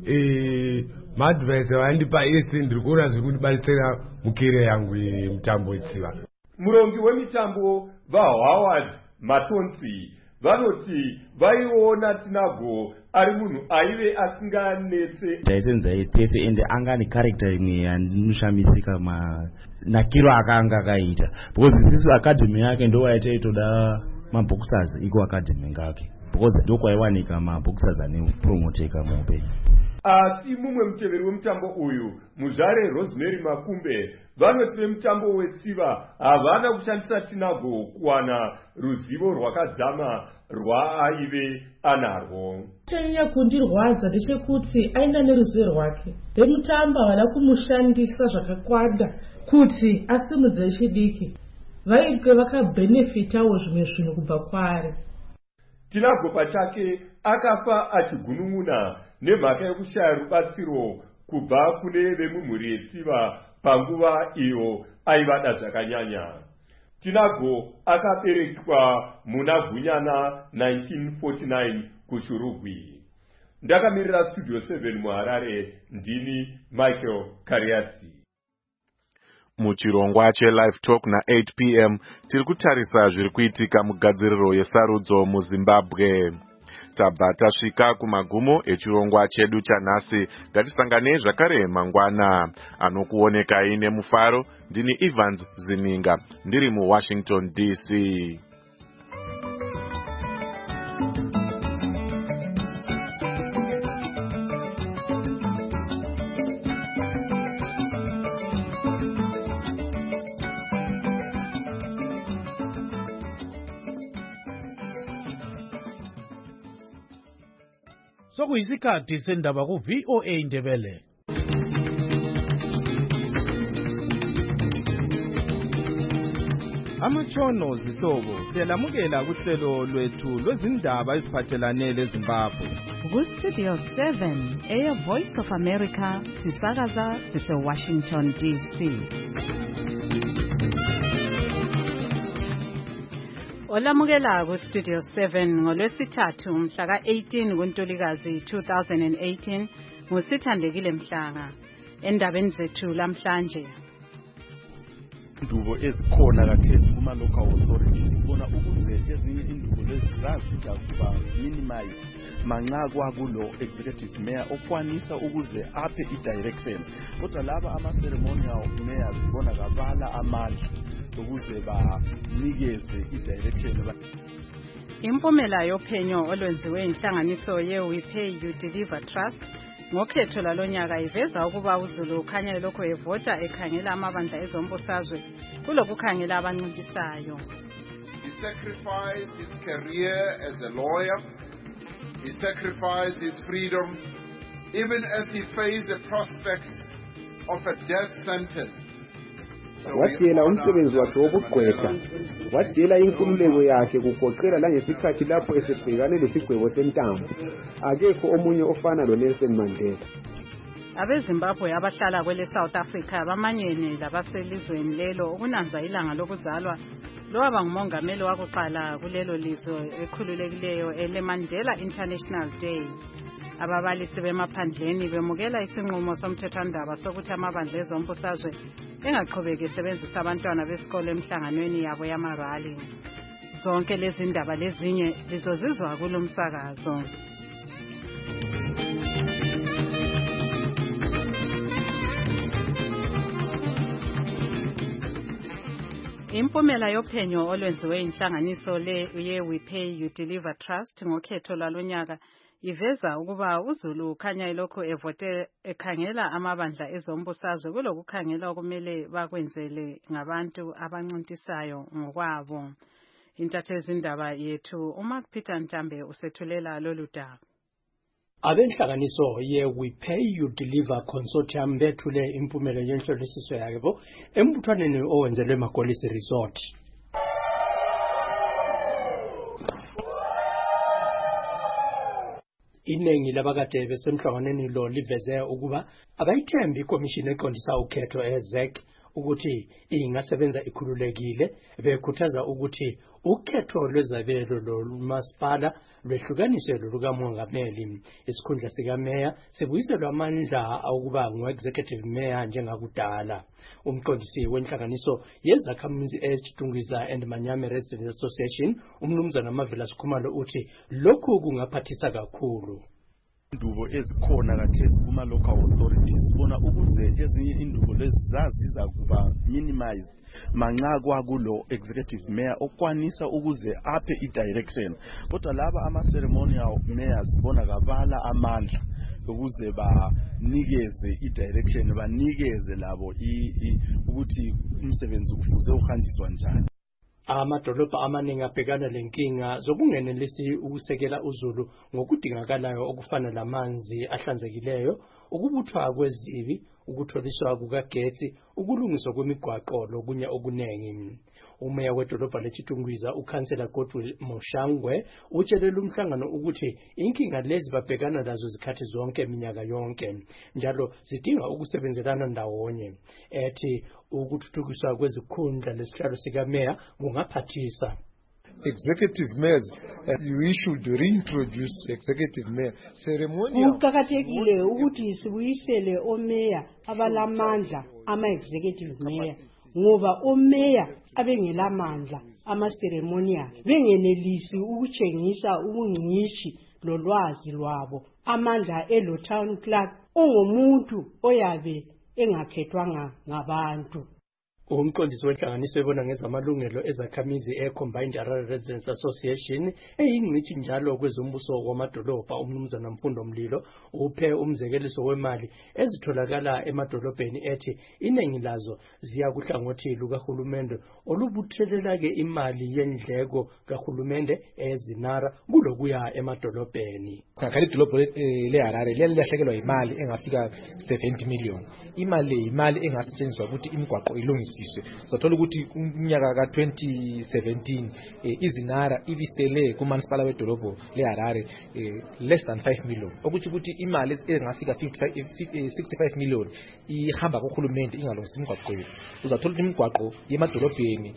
eh madvice vandipa ese ndiri kuona zviri kundibatsira mukere yangu yemutambo wetsiva. Murongi wemitambo vaHoward Matonsi vanoti vaiona Tinago ari munhu aive asinganetse taisenza tese ende anga ne character imwe yandinoshamisa manakiro akanga akaita because isisu academy yake ndo waitaitoda maboxers iko academy ngake because ndoko aiwanika maboxers ane promoteka muupenyu. Asi mumwe muteveri wemutambo uyu muzvare Rosemary Makumbe vanoti vemutambo wetsiva havana kushandisa Tinago kuwana ruzivo rwakadzama rwaaive anarwo. Chanyanya kundirwadza ndechekuti ainga neruzivo rwake vemutambo havana kumushandisa zvakakwana kuti asimudze chidiki, vaitwe vakabhenefitawo zvimwe zvinhu kubva kwaari. Tinago pachake akafa achigunun'una nemhaka yekushaya rubatsiro kubva kune vemumhuri yetsiva panguva iyo aivada zvakanyanya. Tinago akaberekwa muna Gunyana nineteen forty-nine kuShurugwi. Ndakamirira Studio seven muHarare, ndini Michael Kariati. Muchirongwa cheLive Talk na eight p m tiri kutarisa zviri kuitika mugadziriro yesarudzo muZimbabwe. Tabva tasvika kumagumo echirongwa chedu chanhasi. Ngatisanganei zvakare mangwana. Anokuonekai nemufaro ndini Evans Zininga ndiri muWashington D C. sokuyisikhathi sendaba ku V O A Ndebele. Amatshono zihlobo siyalamukela kuhlelo lwethu lwezindaba eziphathelane leZimbabwe. Ku-Studio seven, Air Voice of America, sisakaza sise-Washington D C. Olamukela ku-Studio seven ngolwesithathu mhla ka-eighteen kuNtulikazi two thousand eighteen ngusithandekile Mhlanga. Endabeni zethu lamhlanje. Indubo ezikhona kathesi kuma local authorities bona ukuze ezinye indubo lezi zazizakuba minimize manxa kwakulo executive mayor okwanisa ukuze aphe i-direction kodwa laba ama-ceremonial mayors bona kabala amandla ukuze banikeze i-direction. Impumela yophenyo olwenziwe inhlanganiso ye-We Pay You Deliver Trust ngokhetho lalonyaka iveza ukuba uZulu ukhanya elokho evota ekhangela amabandla ezombusazwe kulokukhangela abancintisayo. He sacrificed his career as a lawyer. He sacrificed his freedom even as he faced the prospect of a death sentence. Wadela umsebenzi wakhe wobugqwetha, wadela inkululeko yakhe kugoqela langesikhathi lapho esebhekane lesigwebo sentambo. Akekho omunye ofana loNelson Mandela. Abezimbabwe abahlala kwele South Africa bamanyene labaselizweni lelo ukunanza ilanga lokuzalwa lowaba ngumongameli wakuqala kulelo lizwe ekhululekileyo ele Mandela International Day. Ababalisi bemaphandleni bemukela isinqumo somthethwandaba sokuthi amabandla ezombusazwe engaqhubeki esebenzisa abantwana besikole emhlanganweni yabo yamarali. Zonke lezi ndaba lezinye lizozizwa kulomsakazo. Impumela yophenyo olwenziwe inhlanganiso le ye-We Pay You Deliver Trust ngokhetho lalonyaka iveza ukuba uZulu ukhanya elokho evote ekhangela amabandla ezombusazwe kulokukhangela okumele bakwenzele ngabantu abancintisayo ngokwabo. Intatheli indaba yethu uMark Peter Ntambe usethulela lolu daba. Abenhlanganiso ye-We Pay You Deliver Consortium bethule impumela yenhlolisiso yabo embuthwaneni owenzelwe eMagolisi Resort. Inengi labakade besemhlanganweni lo liveze ukuba abayithembi ikomishini eqondisa ukhetho e-Z E C ukuthi ingasebenza ikhululekile, bekhuthaza ukuthi ukhetho lwezabelo lomasipala lwehlukaniswe lukamongameli. Isikhundla sikameya sibuyiselwa amandla ukuba ngu-executive mayor njengakudala. Umqondisi wenhlanganiso yezakhamuzi eChitungwiza and Manyame Residents Association umnumzana Mavela Sikhumalo uthi lokhu kungaphathisa kakhulu. Indubo ezikhona kathesi kuma local authorities bona ukuze ezinye indubo lezi zazizakuba minimized manxa kwakulo executive mayor okwanisa ukuze aphe i-direction kodwa laba ama-ceremonial mayors bona kabala amandla ukuze banikeze i-direction banikeze labo ukuthi umsebenzi kufuze uhanjiswa njani. Amadolobha amaningi abhekana lenkinga zokungenelisi ukusekela uZulu ngokudingakalayo okufana lamanzi ahlanzekileyo, ukubuthwa kwezibi, ukutholiswa kukagetsi, ukulungiswa kwemigwaqo lokunye okunengi. Umeya wedolobha leChitungwiza uKhansela Godwill Moshangwe utshelela umhlangano ukuthi inkinga lezi babhekana lazo zikhathi zonke eminyaka yonke njalo zidinga ukusebenzelana ndawonye. Ethi ukuthuthukiswa kwezikhundla lesihlalo sikameya kungaphathisa. Executive mayors, uh, we should reintroduce executive mayor ceremonial. Kuqakathekile ukuthi sibuyisele omeya abalamandla ama-executive mayor ngoba omeya abengelamandla ama-ceremonial bengenelisi ukutshengisa ubungcitshi lolwazi lwabo. Amandla elo town clerk ongumuntu oyabe engakhethwanga ngabantu. umqondisi wenhlanganiso ebona ngezamalungelo ezakhamizi e-Combined Harare Residents Association eyingcithi njalo kwezombuso wamadolobha umnumzana Mfundo Mlilo uphe umzekeliso wemali ezitholakala emadolobheni ethi iningi lazo ziya kuhlangothi lukahulumende olubuthelelake imali yendleko kahulumende ezinara kulokuya emadolobheni. Ngakho idolobho leHarare liyalahlekelwa imali engafika seventy million. Imali imali engasetshenziswa ukuthi imigwaqo ilungisiswe. Sothola ukuthi unyaka ka twenty seventeen izinara ibisele kumansipala wedolobho leHarare less than five million. Ukuthi ukuthi imali engafika sixty-five million ihamba kuhulumende ingalungisa imigwaqo yethu. Uzathola ukuthi imigwaqo yemadolobheni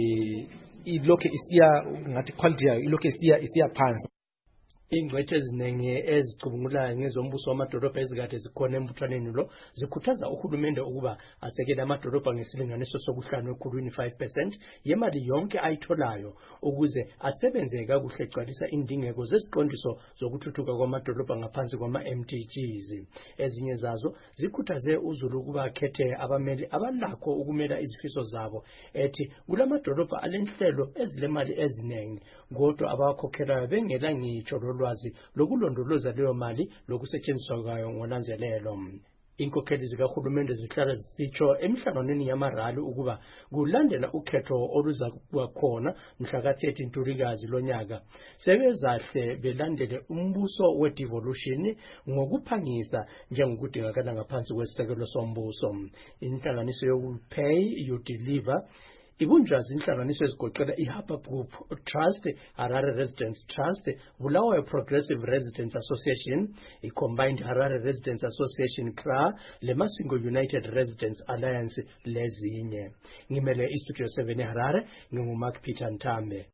ilokhe isiya ngathi quality yayo ilokhe isiya isiya phansi. Ingcwethe eziningi ezicubungulayo ngezombuso wamadolobha ezikade zikhona embuthwaneni lo zikhuthaza uhulumende ukuba asekele amadolobha ngesilinganiso sokuhlanu ekhulwini five percent yemali yonke ayitholayo ukuze asebenze kakuhle egcwalisa indingeko zeziqondiso zokuthuthuka kwamadolobha ngaphansi kwama-M D Gs. Ezinye zazo zikhuthaze uZulu ukuba akhethe abameli abalakho ukumela izifiso zabo ethi kulamadolobha alenhlelo ezilemali eziningi kodwa abakhokhelayo bengela ngitsho lwazi lokulondoloza leyo mali lokusetshenziswa kwayo ngolanzelelo. Inkokheli zikahulumende zihlala zisitsho emhlanganweni yamarali ukuba kulandela ukhetho oluza kuba khona mhla ka thirty Ntulikazi lonyaka sebezahle belandele umbuso we-devolution ngokuphangisa njengokudingakala ngaphansi kwesisekelo sombuso. Inhlanganiso yoku-Pay You Deliver ibunjwazi inhlanganiso ezigoqela iHapa Group Trust, Harare Residents Trust, Bulawayo Progressive Residents Association, iCombined Harare Residents Association C R A, leMasingo United Residents Alliance lezinye. Ngimele iStudio seven eHarare, nginguMark Peter Ntambe.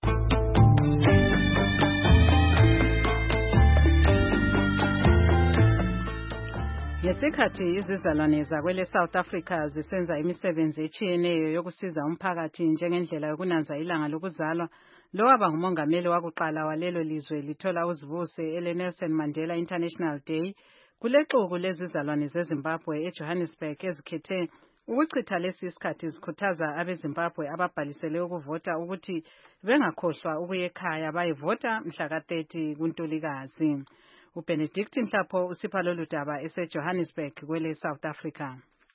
Ngesikhathi izizalwane zakwele South Africa zisenza imisebenzi etshiyeneyo yokusiza umphakathi njengendlela yokunanza ilanga lokuzalwa, lo waba ngumongameli wakuqala walelo lizwe lithola uzibuse ele Nelson Mandela International Day kulexuku lezizalwane zeZimbabwe eJohannesburg ezikhethe ukuchitha lesi isikhathi zikhuthaza abeZimbabwe ababhalisele ukuvota ukuthi bengakhohlwa ukuya ekhaya bayivota mhla ka thirty kuNtulikazi. uBenedict Nhlapho usipha lolu daba eseJohannesburg kwele South Africa.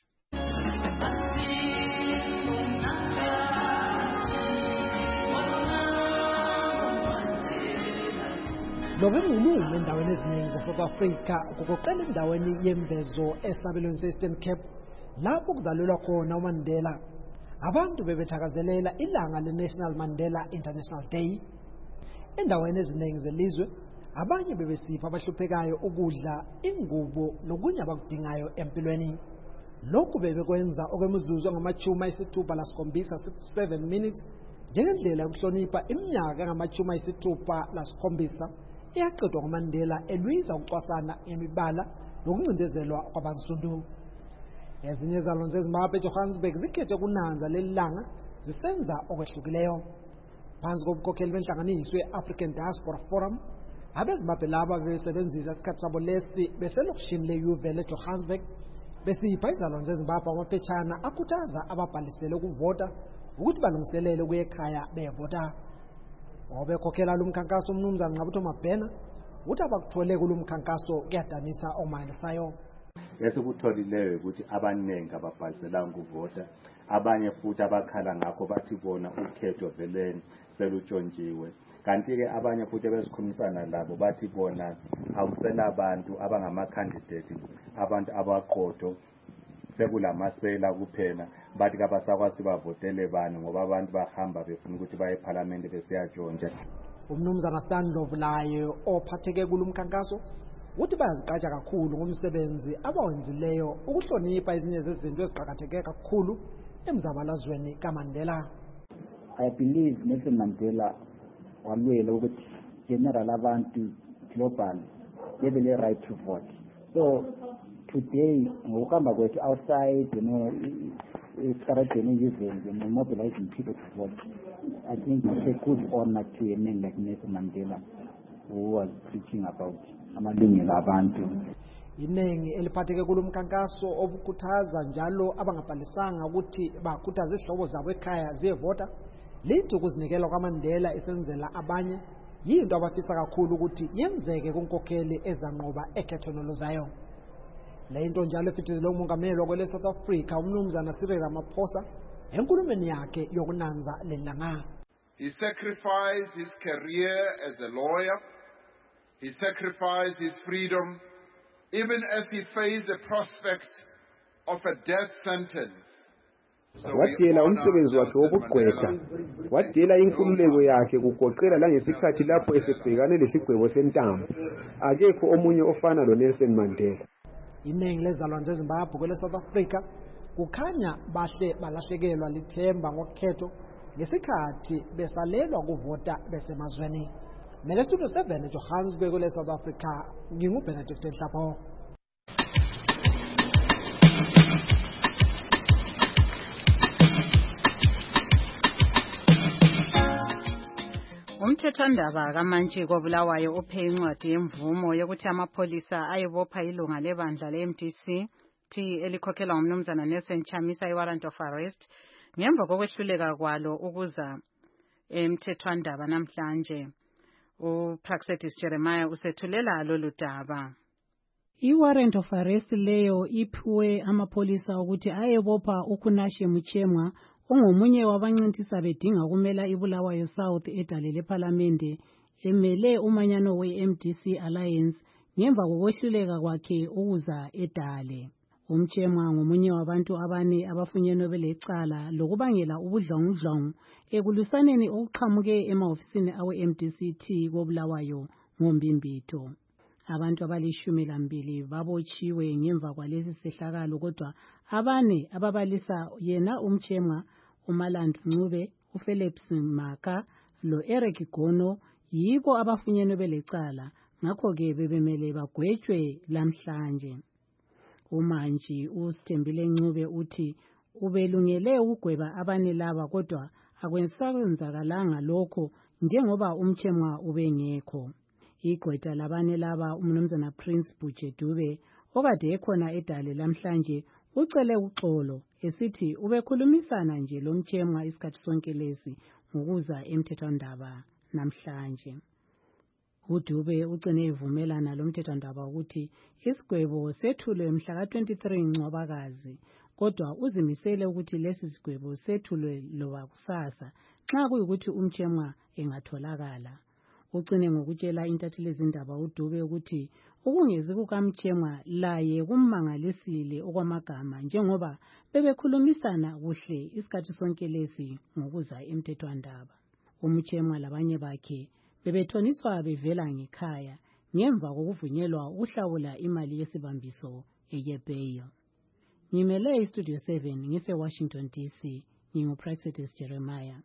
Lokungulume endaweni eziningi zaSouth Africa kugoqela endaweni yemvezo esabelweni se-Eastern Cape lapho kuzalelwa khona uMandela. Abantu bebethakazelela ilanga le-National Mandela International Day. Endaweni eziningi zelizwe abanye bebesipha abahluphekayo ukudla, ingubo nokunye abakudingayo empilweni. Lokhu bebekwenza okwemizuzu ngamachuma isithupha lasikhombisa seven minutes njengendlela yokuhlonipha iminyaka ngamachuma ayisithupha lasikhombisa eyaqedwa nguMandela elwiza ukucwasana ngemibala nokuncindezelwa kwabansundu. Ezinye izalwane zeZimbabwe eJohannesburg zikhethe kunanza leli langa zisenza okwehlukileyo. Phansi kobukhokheli benhlanganiso ye-African Diaspora Forum, abeZimbabwe laba bebesebenzisa isikhathi sabo lesi beselokishini le-Uval eJohannesburg besipha izalwane zeZimbabwe amaphetshana akhuthaza ababhalisele ukuvota ukuthi balungiselele ukuya ekhaya beyevota. Obekhokhela lo mkhankaso umnumzana Nqabutho Mabhena uthi abakuthole kulo mkhankaso kuyadanisa omangalisayo. Esikutholileyo ukuthi abaningi ababhaliselanga ukuvota, abanye futhi abakhala ngakho bathi bona ukhetho veleni selutshontshiwe. Kanti-ke abanye futhi bezikhulumisana labo bathi bona awusela abantu abangama-candidate, abantu abaqotho, sekulamasela kuphela, bathi kabasakwazi bavotele bani ngoba abantu bahamba befuna ukuthi baye eParliament besiyatshontsha. Umnumzana Stanlove laye ophatheke kulo mkhankaso uthi bayazigqaja kakhulu ngomsebenzi abawenzileyo ukuhlonipha ezinye zezinto eziqhakatheke kakhulu emzabalazweni kaMandela. I believe Nelson Mandela walwela ukuthi general abantu global have the right to vote. So today ngokuhamba kwethu outside, you know, esikaradeni events and mobilizing people to vote, I think it's a good honor to a man like Nelson Mandela who was preaching about amalungelo abantu. iningi eliphatheke kulomkankaso obukhuthaza njalo abangabhalisanga ukuthi bakhuthaze izihlobo zabo ekhaya ziyevota lithi ukuzinikela kwaMandela esenzela abanye yinto abafisa kakhulu ukuthi yenzeke kunkokheli ezanqoba ekhethonolo zayo. Le nto njalo efitizile umongameli wakwele South Africa umnumzana Cyril Ramaphosa enkulumeni yakhe yokunanza lelanga. He sacrificed his career as a lawyer. He sacrificed his freedom, even as he faced the prospect of a death sentence. Wadela umsebenzi wakhe wobugqwetha, wadela inkululeko yakhe kugoqela langesikhathi lapho esebhekane lesigwebo sentambo. Akekho omunye ofana loNelson Mandela. Iningi lezalwane zeZimbabwe kwele South Africa kukhanya bahle balahlekelwa lithemba ngokhetho ngesikhathi besalelwa kuvota besemazweni. Mele Studio seven eJohannesburg kwele South Africa, nginguBenedict Nhlapho. Umthethwandaba kaMantshi koBulawayo uphe incwadi yemvumo yokuthi amapholisa ayebopha ilunga lebandla le-M D C T elikhokhelwa ngumnumzana Nelson Chamisa i-warrant of arrest ngemva kokwehluleka kwalo ukuza emthethwandaba namhlanje. uPraxedis Jeremiah usethulela lolu daba. I-warrant of arrest leyo iphiwe amapholisa ukuthi ayebopha uKhunashe Muchemwa ongomunye wabancintisa bedinga ukumela iBulawayo South edale lePhalamende emele umanyano we-M D C Alliance ngemva kokwehluleka kwakhe ukuza edale. Umchemwa ngomunye wabantu abane abafunyenwe belecala lokubangela ubudlongudlongo ekulusaneni okuqhamuke emahofisini awe-M D C T koBulawayo ngoMbimbitho. Abantu abalishumi lambili babotshiwe ngemva kwalesi sehlakalo, kodwa abane ababalisa yena umchemwa, uMalandu Ncube, uPhillips Maka lo-Eric Gono yibo abafunyenwe belecala, ngakho-ke bebemele bagwetshwe lamhlanje. Umantshi uSithembile Ncube uthi ubelungele ukugweba abane laba, kodwa akwensakenzakalanga lokho njengoba umchemwa ubengekho. Igqwetha labane laba umnumzana Prince Bujedube okade ekhona edale lamhlanje ucele uxolo esithi ubekhulumisana nje lomchemwa isikhathi sonke lesi ngokuza emthethwandaba namhlanje. uDube ugcine evumelana lomthethwandaba ukuthi isigwebo sethulwe mhla ka twenty-three Ncwabakazi, kodwa uzimisele ukuthi lesi sigwebo sethulwe loba kusasa nxa kuyikuthi umchemwa engatholakala. Ugcine ngokutshela intatheli zindaba uDube ukuthi ukungezi kukamchemwa laye kummangalisile okwamagama njengoba bebekhulumisana kuhle isikhathi sonke lesi ngokuza emthethwandaba. Umchemwa labanye bakhe bebethoniswa bevela ngekhaya ngemva kokuvunyelwa ukuhlawula imali yesibambiso eyebail. Ngimele iStudio seven ngise-Washington D C, nginguPraxedis Jeremiah.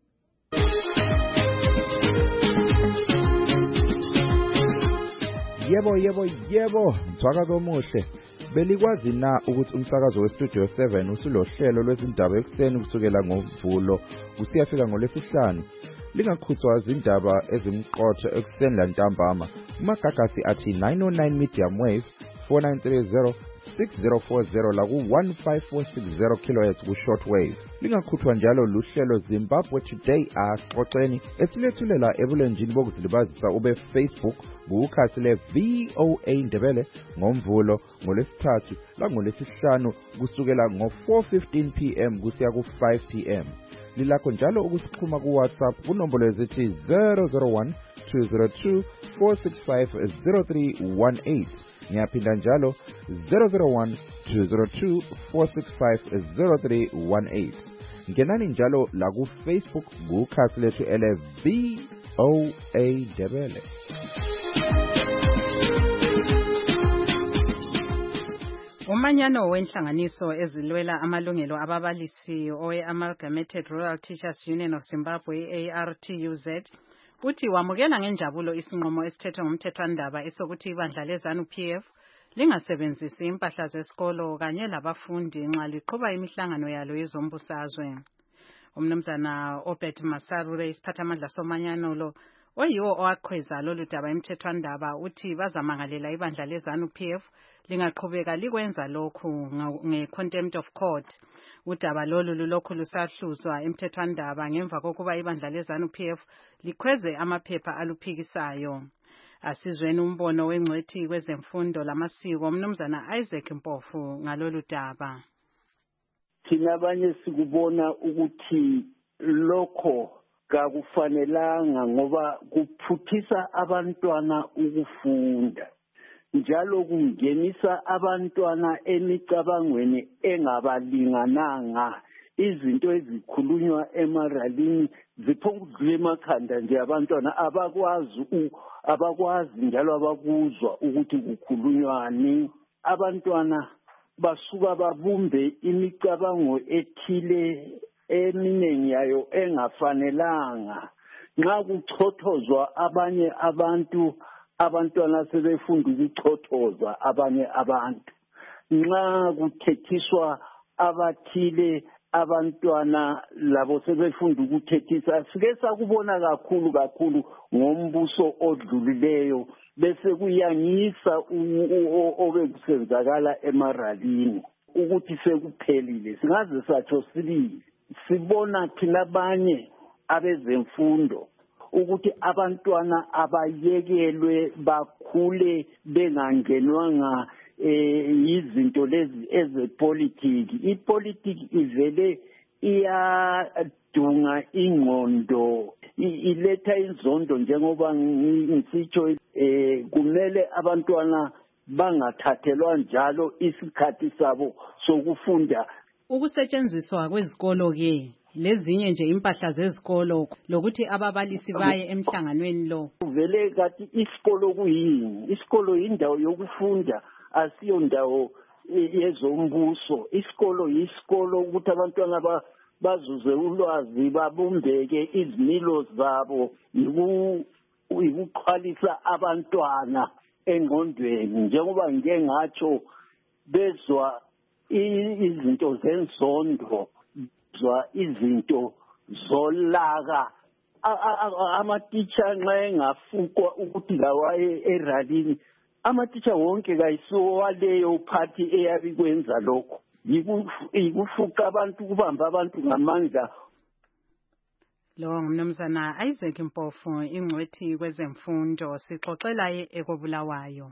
Yebo yebo yebo, mthwakazo omuhle. Belikwazi na ukuthi umsakazo weStudio seven usulohlelo lwezindaba ekseni kusukela ngoVulo kusiyafika ngoLwesihlanu? Lingakhuthwa izindaba ezimqotho ekseni lantambama kumagagasi athi nine oh nine medium wave, four nine three zero, six zero four zero la ku one five four six zero kilohertz ku shortwave. Lingakhuthwa njalo luhlelo Zimbabwe Today axoxeni esilethulela ebulenjini bokuzilibazisa ube Facebook kukhasi le V O A Ndebele ngoMvulo, ngoLwesithathu la ngoLwesihlanu kusukela ngo four fifteen p m kusiya ku five p m Lilakho njalo ukusixhuma ku WhatsApp kunombolo ezithi zero zero one, two zero two, four six five, zero three one eight. Ngiyaphinda njalo zero zero one, two zero two, four six five, zero three one eight. Ngenani njalo la ku Facebook kukhasi lethu ele V O A Ndebele. Umanyano wenhlanganiso ezilwela amalungelo ababalisi owe-Amalgamated Rural Teachers Union of Zimbabwe, A R T U Z, uthi wamukela ngenjabulo isinqumo esithethwe ngumthethwandaba esokuthi ibandla leZANU P F lingasebenzisi impahla zesikolo kanye labafundi nxa liqhuba imihlangano yalo yezombusazwe. Umnumzana Obed Masarure, isiphathamandla somanyano lo, oyiwo owakhweza lolu daba emthethwandaba uthi bazamangalela ibandla leZANU P F lingaqhubeka likwenza lokhu nge-contempt of court. Udaba lolu lulokhu lusahluzwa emthethwandaba ngemva kokuba ibandla leZANU P F likhweze amaphepha aluphikisayo. Asizweni umbono wengcwethi kwezemfundo lamasiko umnumzana Isaac Mpofu ngalolu daba. Thina abanye sikubona ukuthi lokho kakufanelanga ngoba kuphuthisa abantwana ukufunda njalo kungenisa abantwana emicabangweni engabalingananga. Izinto ezikhulunywa emaralini ziphokudlula emakhanda nje abantwana abakwazi abakwazi njalo abakuzwa ukuthi kukhulunywani. Abantwana basuka babumbe imicabango ethile eminingi yayo engafanelanga. Nxa kuchothozwa abanye abantu, abantwana sebefunda ukuchothozwa abanye abantu. Nxa kuthethiswa abathile abantwana labo sebefunda ukuthethisa. Sike sakubona kakhulu kakhulu ngombuso odlulileyo bese kuyangisa obekusenzakala emaralini ukuthi sekuphelile. Singaze satsho sibili sibona thina abanye abezemfundo ukuthi abantwana abayekelwe bakhule bengangenwanga izinto lezi ezepolitiki. Ipolitiki ivele iyadunga ingqondo, iletha inzondo njengoba ngisitsho. Kumele abantwana bangathathelwa njalo isikhathi sabo sokufunda. Ukusetshenziswa kwezikolo ke lezinye nje impahla zezikolo lokuthi ababalisi baye emhlanganweni lo. Vele kathi isikolo kuyini? Isikolo indawo yokufunda, asiyo ndawo yezombuso. Isikolo yisikolo ukuthi abantwana bazuze ulwazi, babumbeke izimilo zabo, ukuqhalisa abantwana engqondweni njengoba ngike ngatsho bezwa izinto zenzondo, bezwa izinto zolaka. Amatitsha nxa engafukwa ukuthi lawaye eralini, amatitsha wonke kayisiwo waleyo phathi eyabikwenza lokho. Yikufuqa abantu, kubamba abantu ngamandla. Lo ngumnumzana Isaac Mpofu, ingcwethi kwezemfundo, sixoxela ye ekobulawayo.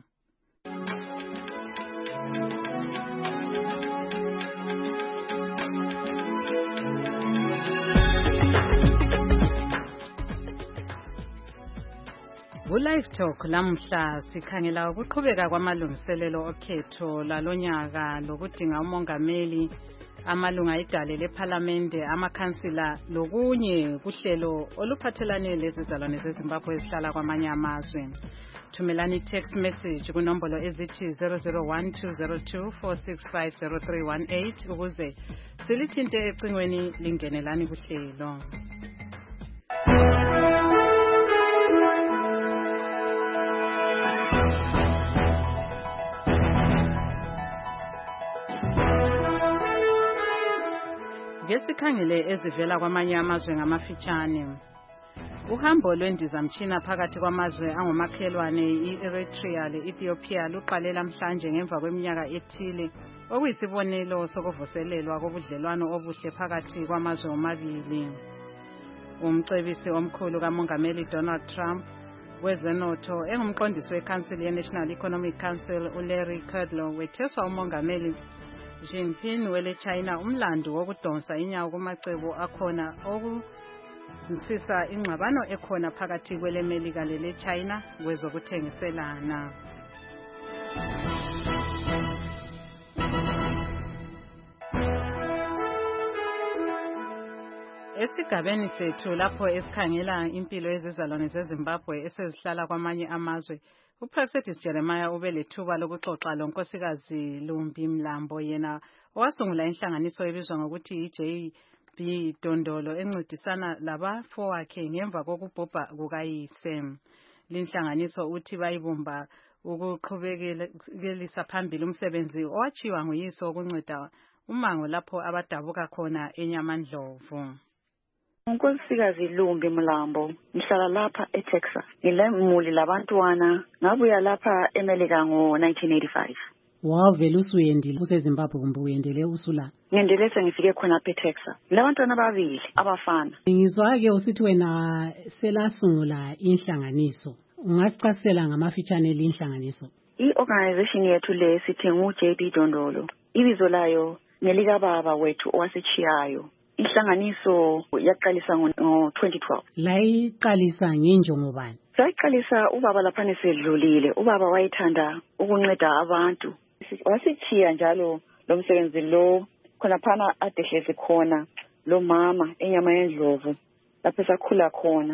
Ku-Live Talk lamhla sikhangela ukuqhubeka kwamalungiselelo okhetho lalonyaka lokudinga umongameli, amalunga edale lephalamende, amakhansila lokunye kuhlelo oluphathelane lezizalwane zeZimbabwe ezihlala kwamanye amazwe. Thumelani text message kunombolo ezithi zero zero one two zero two four six five zero three one eight ukuze silithinte ecingweni lingenelani kuhlelo. Ngesikhangele ezivela kwamanye amazwe ngamafitshane. Uhambo lwendizamtshina phakathi kwamazwe angomakhelwane i-Eritrea le-Ethiopia luqale namhlanje ngemva kweminyaka ethile, okuyisibonelo sokuvuselelwa kobudlelwano obuhle phakathi kwamazwe omabili. Umcebisi omkhulu kaMongameli Donald Trump wezenotho engumqondisi weCouncil ye-National Economic Council uLarry Kudlow wetheswa uMongameli Xi Jinping wele China umlando wokudonsa inyawo kumacebo akhona okuzisisa ingxabano ekhona phakathi kweleMelika lele China kwezokuthengiselana. Esigabeni sethu lapho esikhangela impilo yezizalwane zeZimbabwe esezihlala kwamanye amazwe, uPraxedis Jeremiah ube lethuba lokuxoxa lonkosikazi Lumbi Mlambo, yena owasungula inhlanganiso ebizwa ngokuthi i-J B Dondolo encedisana labafowakhe ngemva kokubhubha kukayise. Linhlanganiso uthi bayibumba ukuqhubekelisa phambili umsebenzi owachiwa nguyise wokunceda umango lapho abadabuka khona eNyamandlovu. Unkosikazi Lumbi Mlambo, ngihlala lapha eTexas. Ngilemuli labantwana, ngabuya lapha eMelika ngo nineteen eighty-five. Wavela usuyendile kuseZimbabwe kumbe uyendele usula? Ngendele sengifike khona apha eTexas. Labantwana ababili abafana. Ngizwa ke usithi wena selasungula inhlanganiso. Ungasichasela ngamafitshane lenhlanganiso? I-organization yethu le sithi ngu-J B Dondolo. Ibizo layo nelika baba wethu owasichiyayo. Inhlanganiso yaqalisa ngo twenty twelve. La iqalisa ngenjongo bani? Sayiqalisa ubaba lapha nesedlulile. Ubaba wayethanda ukunceda abantu. Wasichiya njalo lo msebenzi lo khona phana adehlezi khona lo mama enyama yendlovu lapho sakhula khona.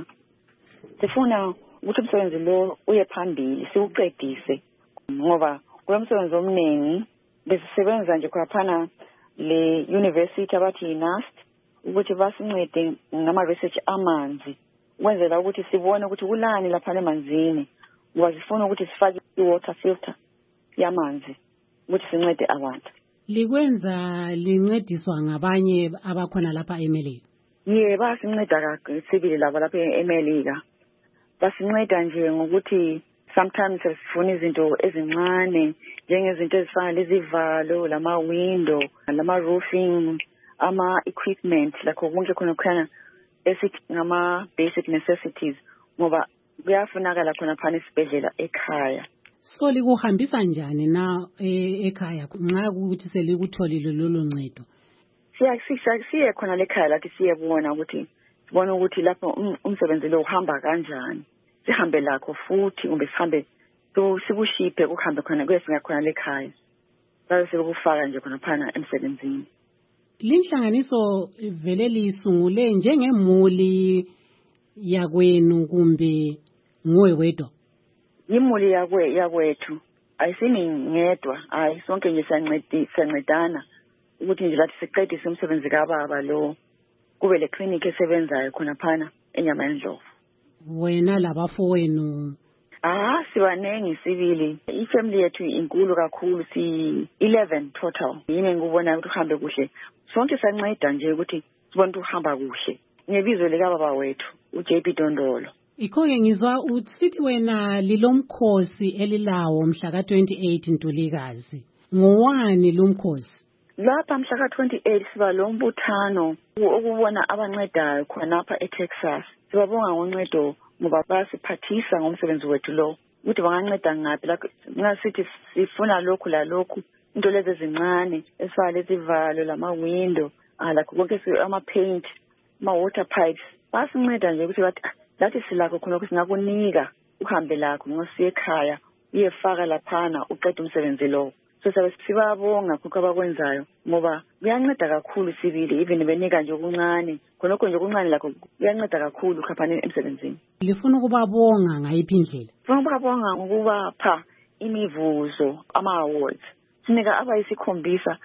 Sifuna ukuthi umsebenzi lo uye phambili siuqedise ngoba kulomsebenzi omningi besisebenza nje kwaphana le university abathi N A S T ukuthi basincede ngama research amanzi ukwenzela ukuthi sibone ukuthi kulani lapha emanzini ngoba sifuna ukuthi sifake i-water filter yamanzi ukuthi sincede abantu. Likwenza lincediswa ngabanye abakhona lapha eMelika? Ye basinceda kakhulu sibili laba lapha eMelika. Basinceda nje ngokuthi sometimes sifuna izinto ezincane njengezinto ezifana lezivalo, lama window, lama roofing, ama equipment lakho konke khona khona esithi ngama basic necessities ngoba kuyafunakala khona phana esibhedlela ekhaya. So likuhambisa njani na ekhaya nxa ukuthi selikutholile lolu ncedo? Siya siye khona lekhaya lathi siyebona ukuthi sibona ukuthi lapho umsebenzi lo uhamba kanjani. Sihambe lakho futhi kumbe sihambe so sikushiphe kuhambe khona kwesinga khona lekhaya. Base sekufaka nje khona phana emsebenzini. Linhlanganiso vele lisungule njengemuli yakwenu kumbe nguwe wedwa? Imuli yakwe yakwethu ayisini ngedwa hayi sonke nje siyancedana ukuthi nje lathi siqedise umsebenzi kababa lo kube le clinic esebenzayo khona phana enyama yendlovu. Wena labafowenu? Ah sibanengi sibili. Ifamily yethu inkulu kakhulu si eleven total. Yini ngikubona ukuthi uhambe kuhle. Sonke siyanceda nje ukuthi sibone ukuthi uhamba kuhle. Ngebizo lika baba wethu uJ B Dondolo. Ikho-ke ngizwa usithi wena lilomkhosi elilawo mhla ka twenty-eight Ntulikazi. Ngowani lo mkhosi? Lapha mhla ka twenty-eight siba lo mbuthano ukubona abancedayo khona lapha eTexas. Sibabonga ngoncedo ngoba basiphathisa ngomsebenzi wethu lo. Ukuthi banganceda ngaphi la ngasithi sifuna lokhu la lokhu into lezi ezincane esifana lezivalo lama window ala konke ama paint ama water pipes. Basinceda nje ukuthi bathi lathi silakho khona ukuthi singakunika uhambe lakho ngosiye ekhaya uyefaka laphana uqeda umsebenzi lo. So sabe sibabonga khokho abakwenzayo ngoba kuyanceda kakhulu sibili even benika nje okuncane khonokho nje okuncane lakho kuyanceda kakhulu khaphane emsebenzini. Lifuna ukubabonga ngayiphi indlela? Sifuna ukubabonga ngokubapha imivuzo ama awards. Sinika abayisikhombisa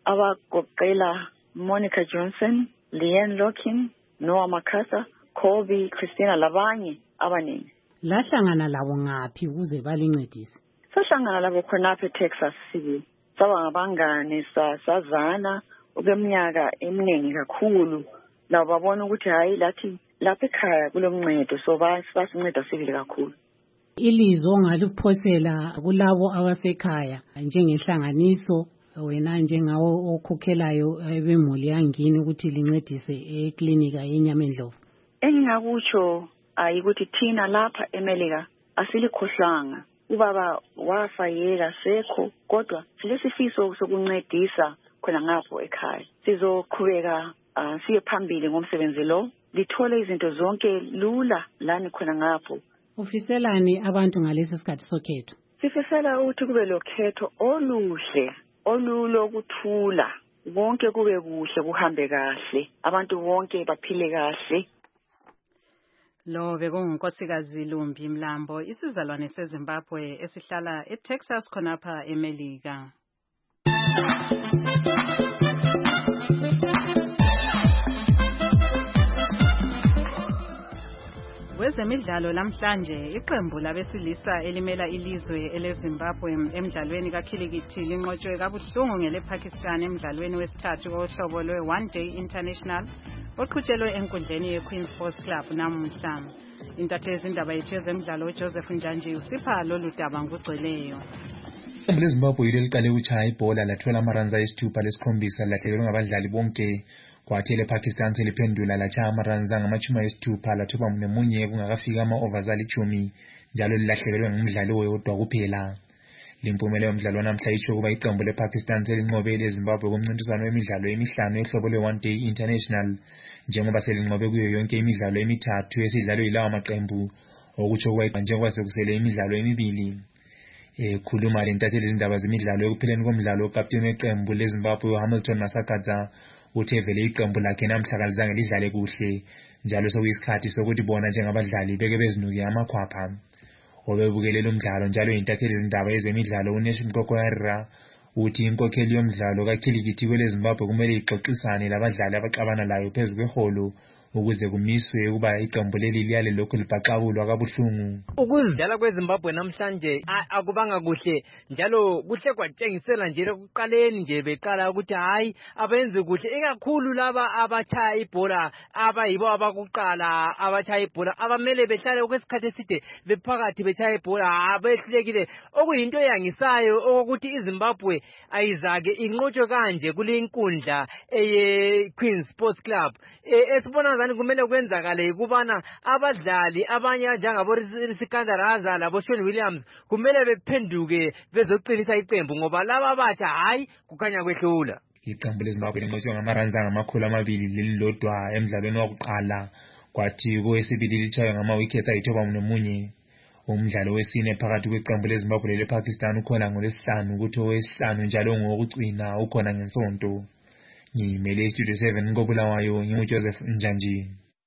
abagoqela Monica Johnson, Leanne Lockin, Noah Makasa, Kobe, Christina labanye abaningi. Lahlangana labo ngaphi ukuze balincedise? Sahlangana labo khonapha eTexas sibili. Saba ngabangane sazana okweminyaka eminingi kakhulu. Labo babona ukuthi hayi lathi lapha ekhaya kulomncedo so basinceda sibili kakhulu. Ilizwe ngaliphosela kulabo abasekhaya njengenhlanganiso wena njengawo okhokhelayo bemuli yangini ukuthi lincedise eklinika yenyama endlovu. Engingakutsho ayikuthi thina lapha eMelika asilikhohlanga. Ubaba wafa yeka sekho kodwa silesifiso sokuncedisa khona ngapho ekhaya. Sizoqhubeka siye phambili ngomsebenzi lo. Lithole izinto zonke lula lani khona ngapho. Ufiselani abantu ngalesi sikhathi sokhetho? Sifisela ukuthi kube lokhetho oluhle, olulo kuthula. Bonke kube kuhle kuhambe kahle. Abantu bonke baphile kahle. Lo bekungunkosikazi Lumbi Mlambo isizalwane seZimbabwe esihlala eTexas khonapha eMelika. Kwezemidlalo namhlanje iqembu labesilisa elimela ilizwe eleZimbabwe emidlalweni kakhilikithi linqotshwe kabuhlungu ngelePakistan emidlalweni wesithathu ohlobo lwe one day international oqhutshelwe enkundleni ye-Queen Sports Club namuhla. Intatheli zindaba yethu yezemidlalo uJoseph Njanji usipha lolu daba ngokugcweleyo. Iqembu leZimbabwe yilo liqale ukuchaya ibhola lathola amaranza ayisithupha lesikhombisa lahlekelwe ngabadlali bonke. Kwathi lePakistan seliphendula lachaya amaranza ngamachumi ayisithupha lathoba nemunye kungakafika ama-overs alichumi njalo lilahlekelwe ngumdlali oyedwa kuphela. Limpumelelo yomdlalo wanamhla isho kuba iqembu lePakistan selinqobe leZimbabwe kumncintiswano wemidlalo emihlanu ehlobo le-One Day International njengoba selinqobe kuyo yonke imidlalo emithathu esidlalwe yilawa maqembu okutsho kuba njengoba sekusele imidlalo emibili. Ekhuluma lentatheli izindaba zemidlalo ekupheleni komdlalo ukapteni weqembu leZimbabwe uHamilton Masakadza uthe vele iqembu lakhe namhla kalizange lidlale kuhle njalo sokuyisikhathi sokuthi bona njengabadlali beke bezinuke amakhwapha. Obebukelele umdlalo njalo intatheli izindaba ezemidlalo uNesh Mkokoyara uthi inkokheli yomdlalo kaKhilikithi kweleZimbabwe kumele ixoxisane labadlali abaxabana layo phezu kweholo ukuze kumiswe ukuba iqembu leli liyale lokhu libhaqabulwa kabuhlungu. Ukuzidlala kweZimbabwe namhlanje akubanga kuhle njalo kuhle kwatshengisela nje ekuqaleni nje beqala ukuthi hayi abenze kuhle ikakhulu laba abachaya ibhola abayibo abakuqala abachaya ibhola abamele behlale okwesikhathi eside bephakathi bechaya ibhola abehlekile okuyinto yangisayo ukuthi iZimbabwe ayizake inqotshwe kanje kule inkundla eye Queen Sports Club esibona kumele kwenzakale kubana abadlali abanye njengabo Sikandaraza labo Shane Williams kumele bephenduke bezoqinisa iqembu ngoba laba abatsha hayi kukhanya kwehlula. Iqembu leZimbabwe linqotshwe ngamaranza ngamakhulu amabili lelilodwa emdlalweni wokuqala kwathi kowesibili litshaywe ngama-wickets ayithoba nemunye. Umdlalo wesine phakathi kweqembu leZimbabwe lePakistan ukhona ngolwesihlanu kuthi owesihlanu njalo ngowokugcina ukhona ngeSonto. Ngimele Studio seven ngobulawayo nginguJoseph Njanji.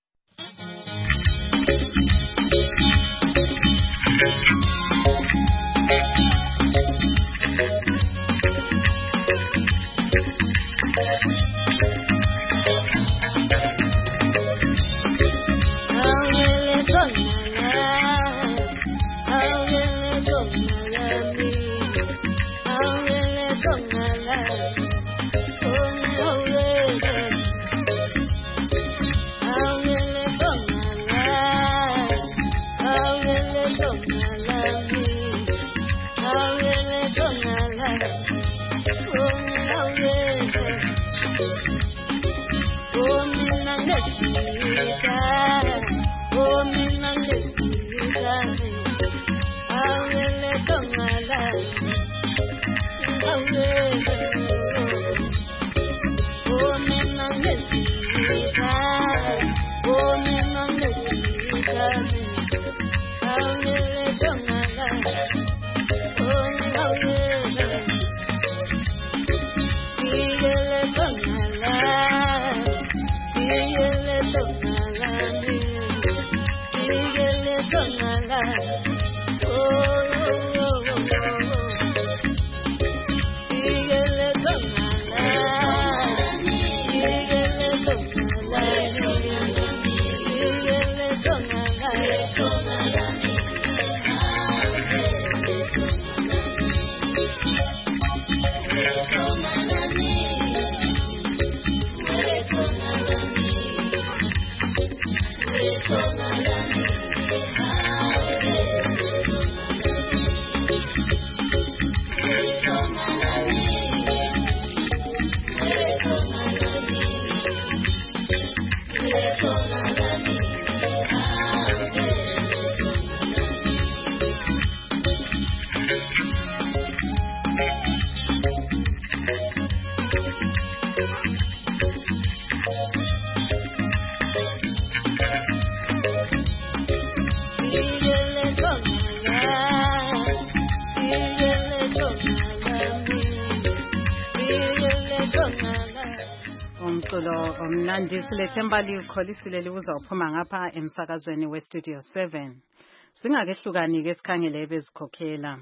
Omnandi silethemba likholisile libuzophuma ngapha emsakazweni weStudio seven. Singakehlukani ke sikhangele ebezikhokhela.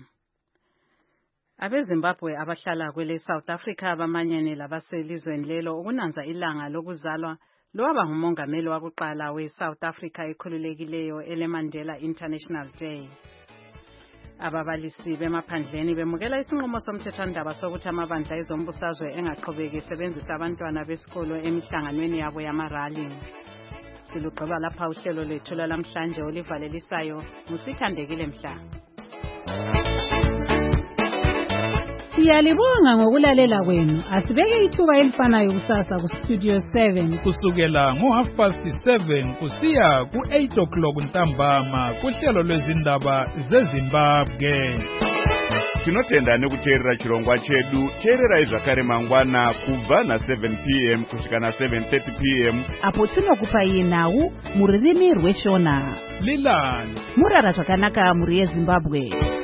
AbeZimbabwe abahlala kwele South Africa abamanyene labaselizweni lelo ukunanza ilanga lokuzalwa loba ngumongameli wakuqala we South Africa ekhululekileyo ele Mandela International Day. ababalisi bemaphandleni bemukela isinqumo somthethwandaba sokuthi amabandla ezombusazwe engaqhubeki esebenzisa abantwana besikolo emihlanganweni yabo yamarali. Silugqiba lapha uhlelo lethu lwalamhlanje olivalelisayo musithandekile mhla. Siyalibonga ngokulalela kwenu. Asibeke ithuba elifanayo kusasa ku Studio seven kusukela ngo half past seven kusiya ku eight o'clock ntambama kuhlelo lwezindaba zeZimbabwe. Tinotenda nekuteerera chirongwa chedu. Teererai zvakare mangwana kubva na seven p m kusvika na seven thirty p m apo tinokupai nhau muririmi rweshona. Lilani murara zvakanaka muri yeZimbabwe.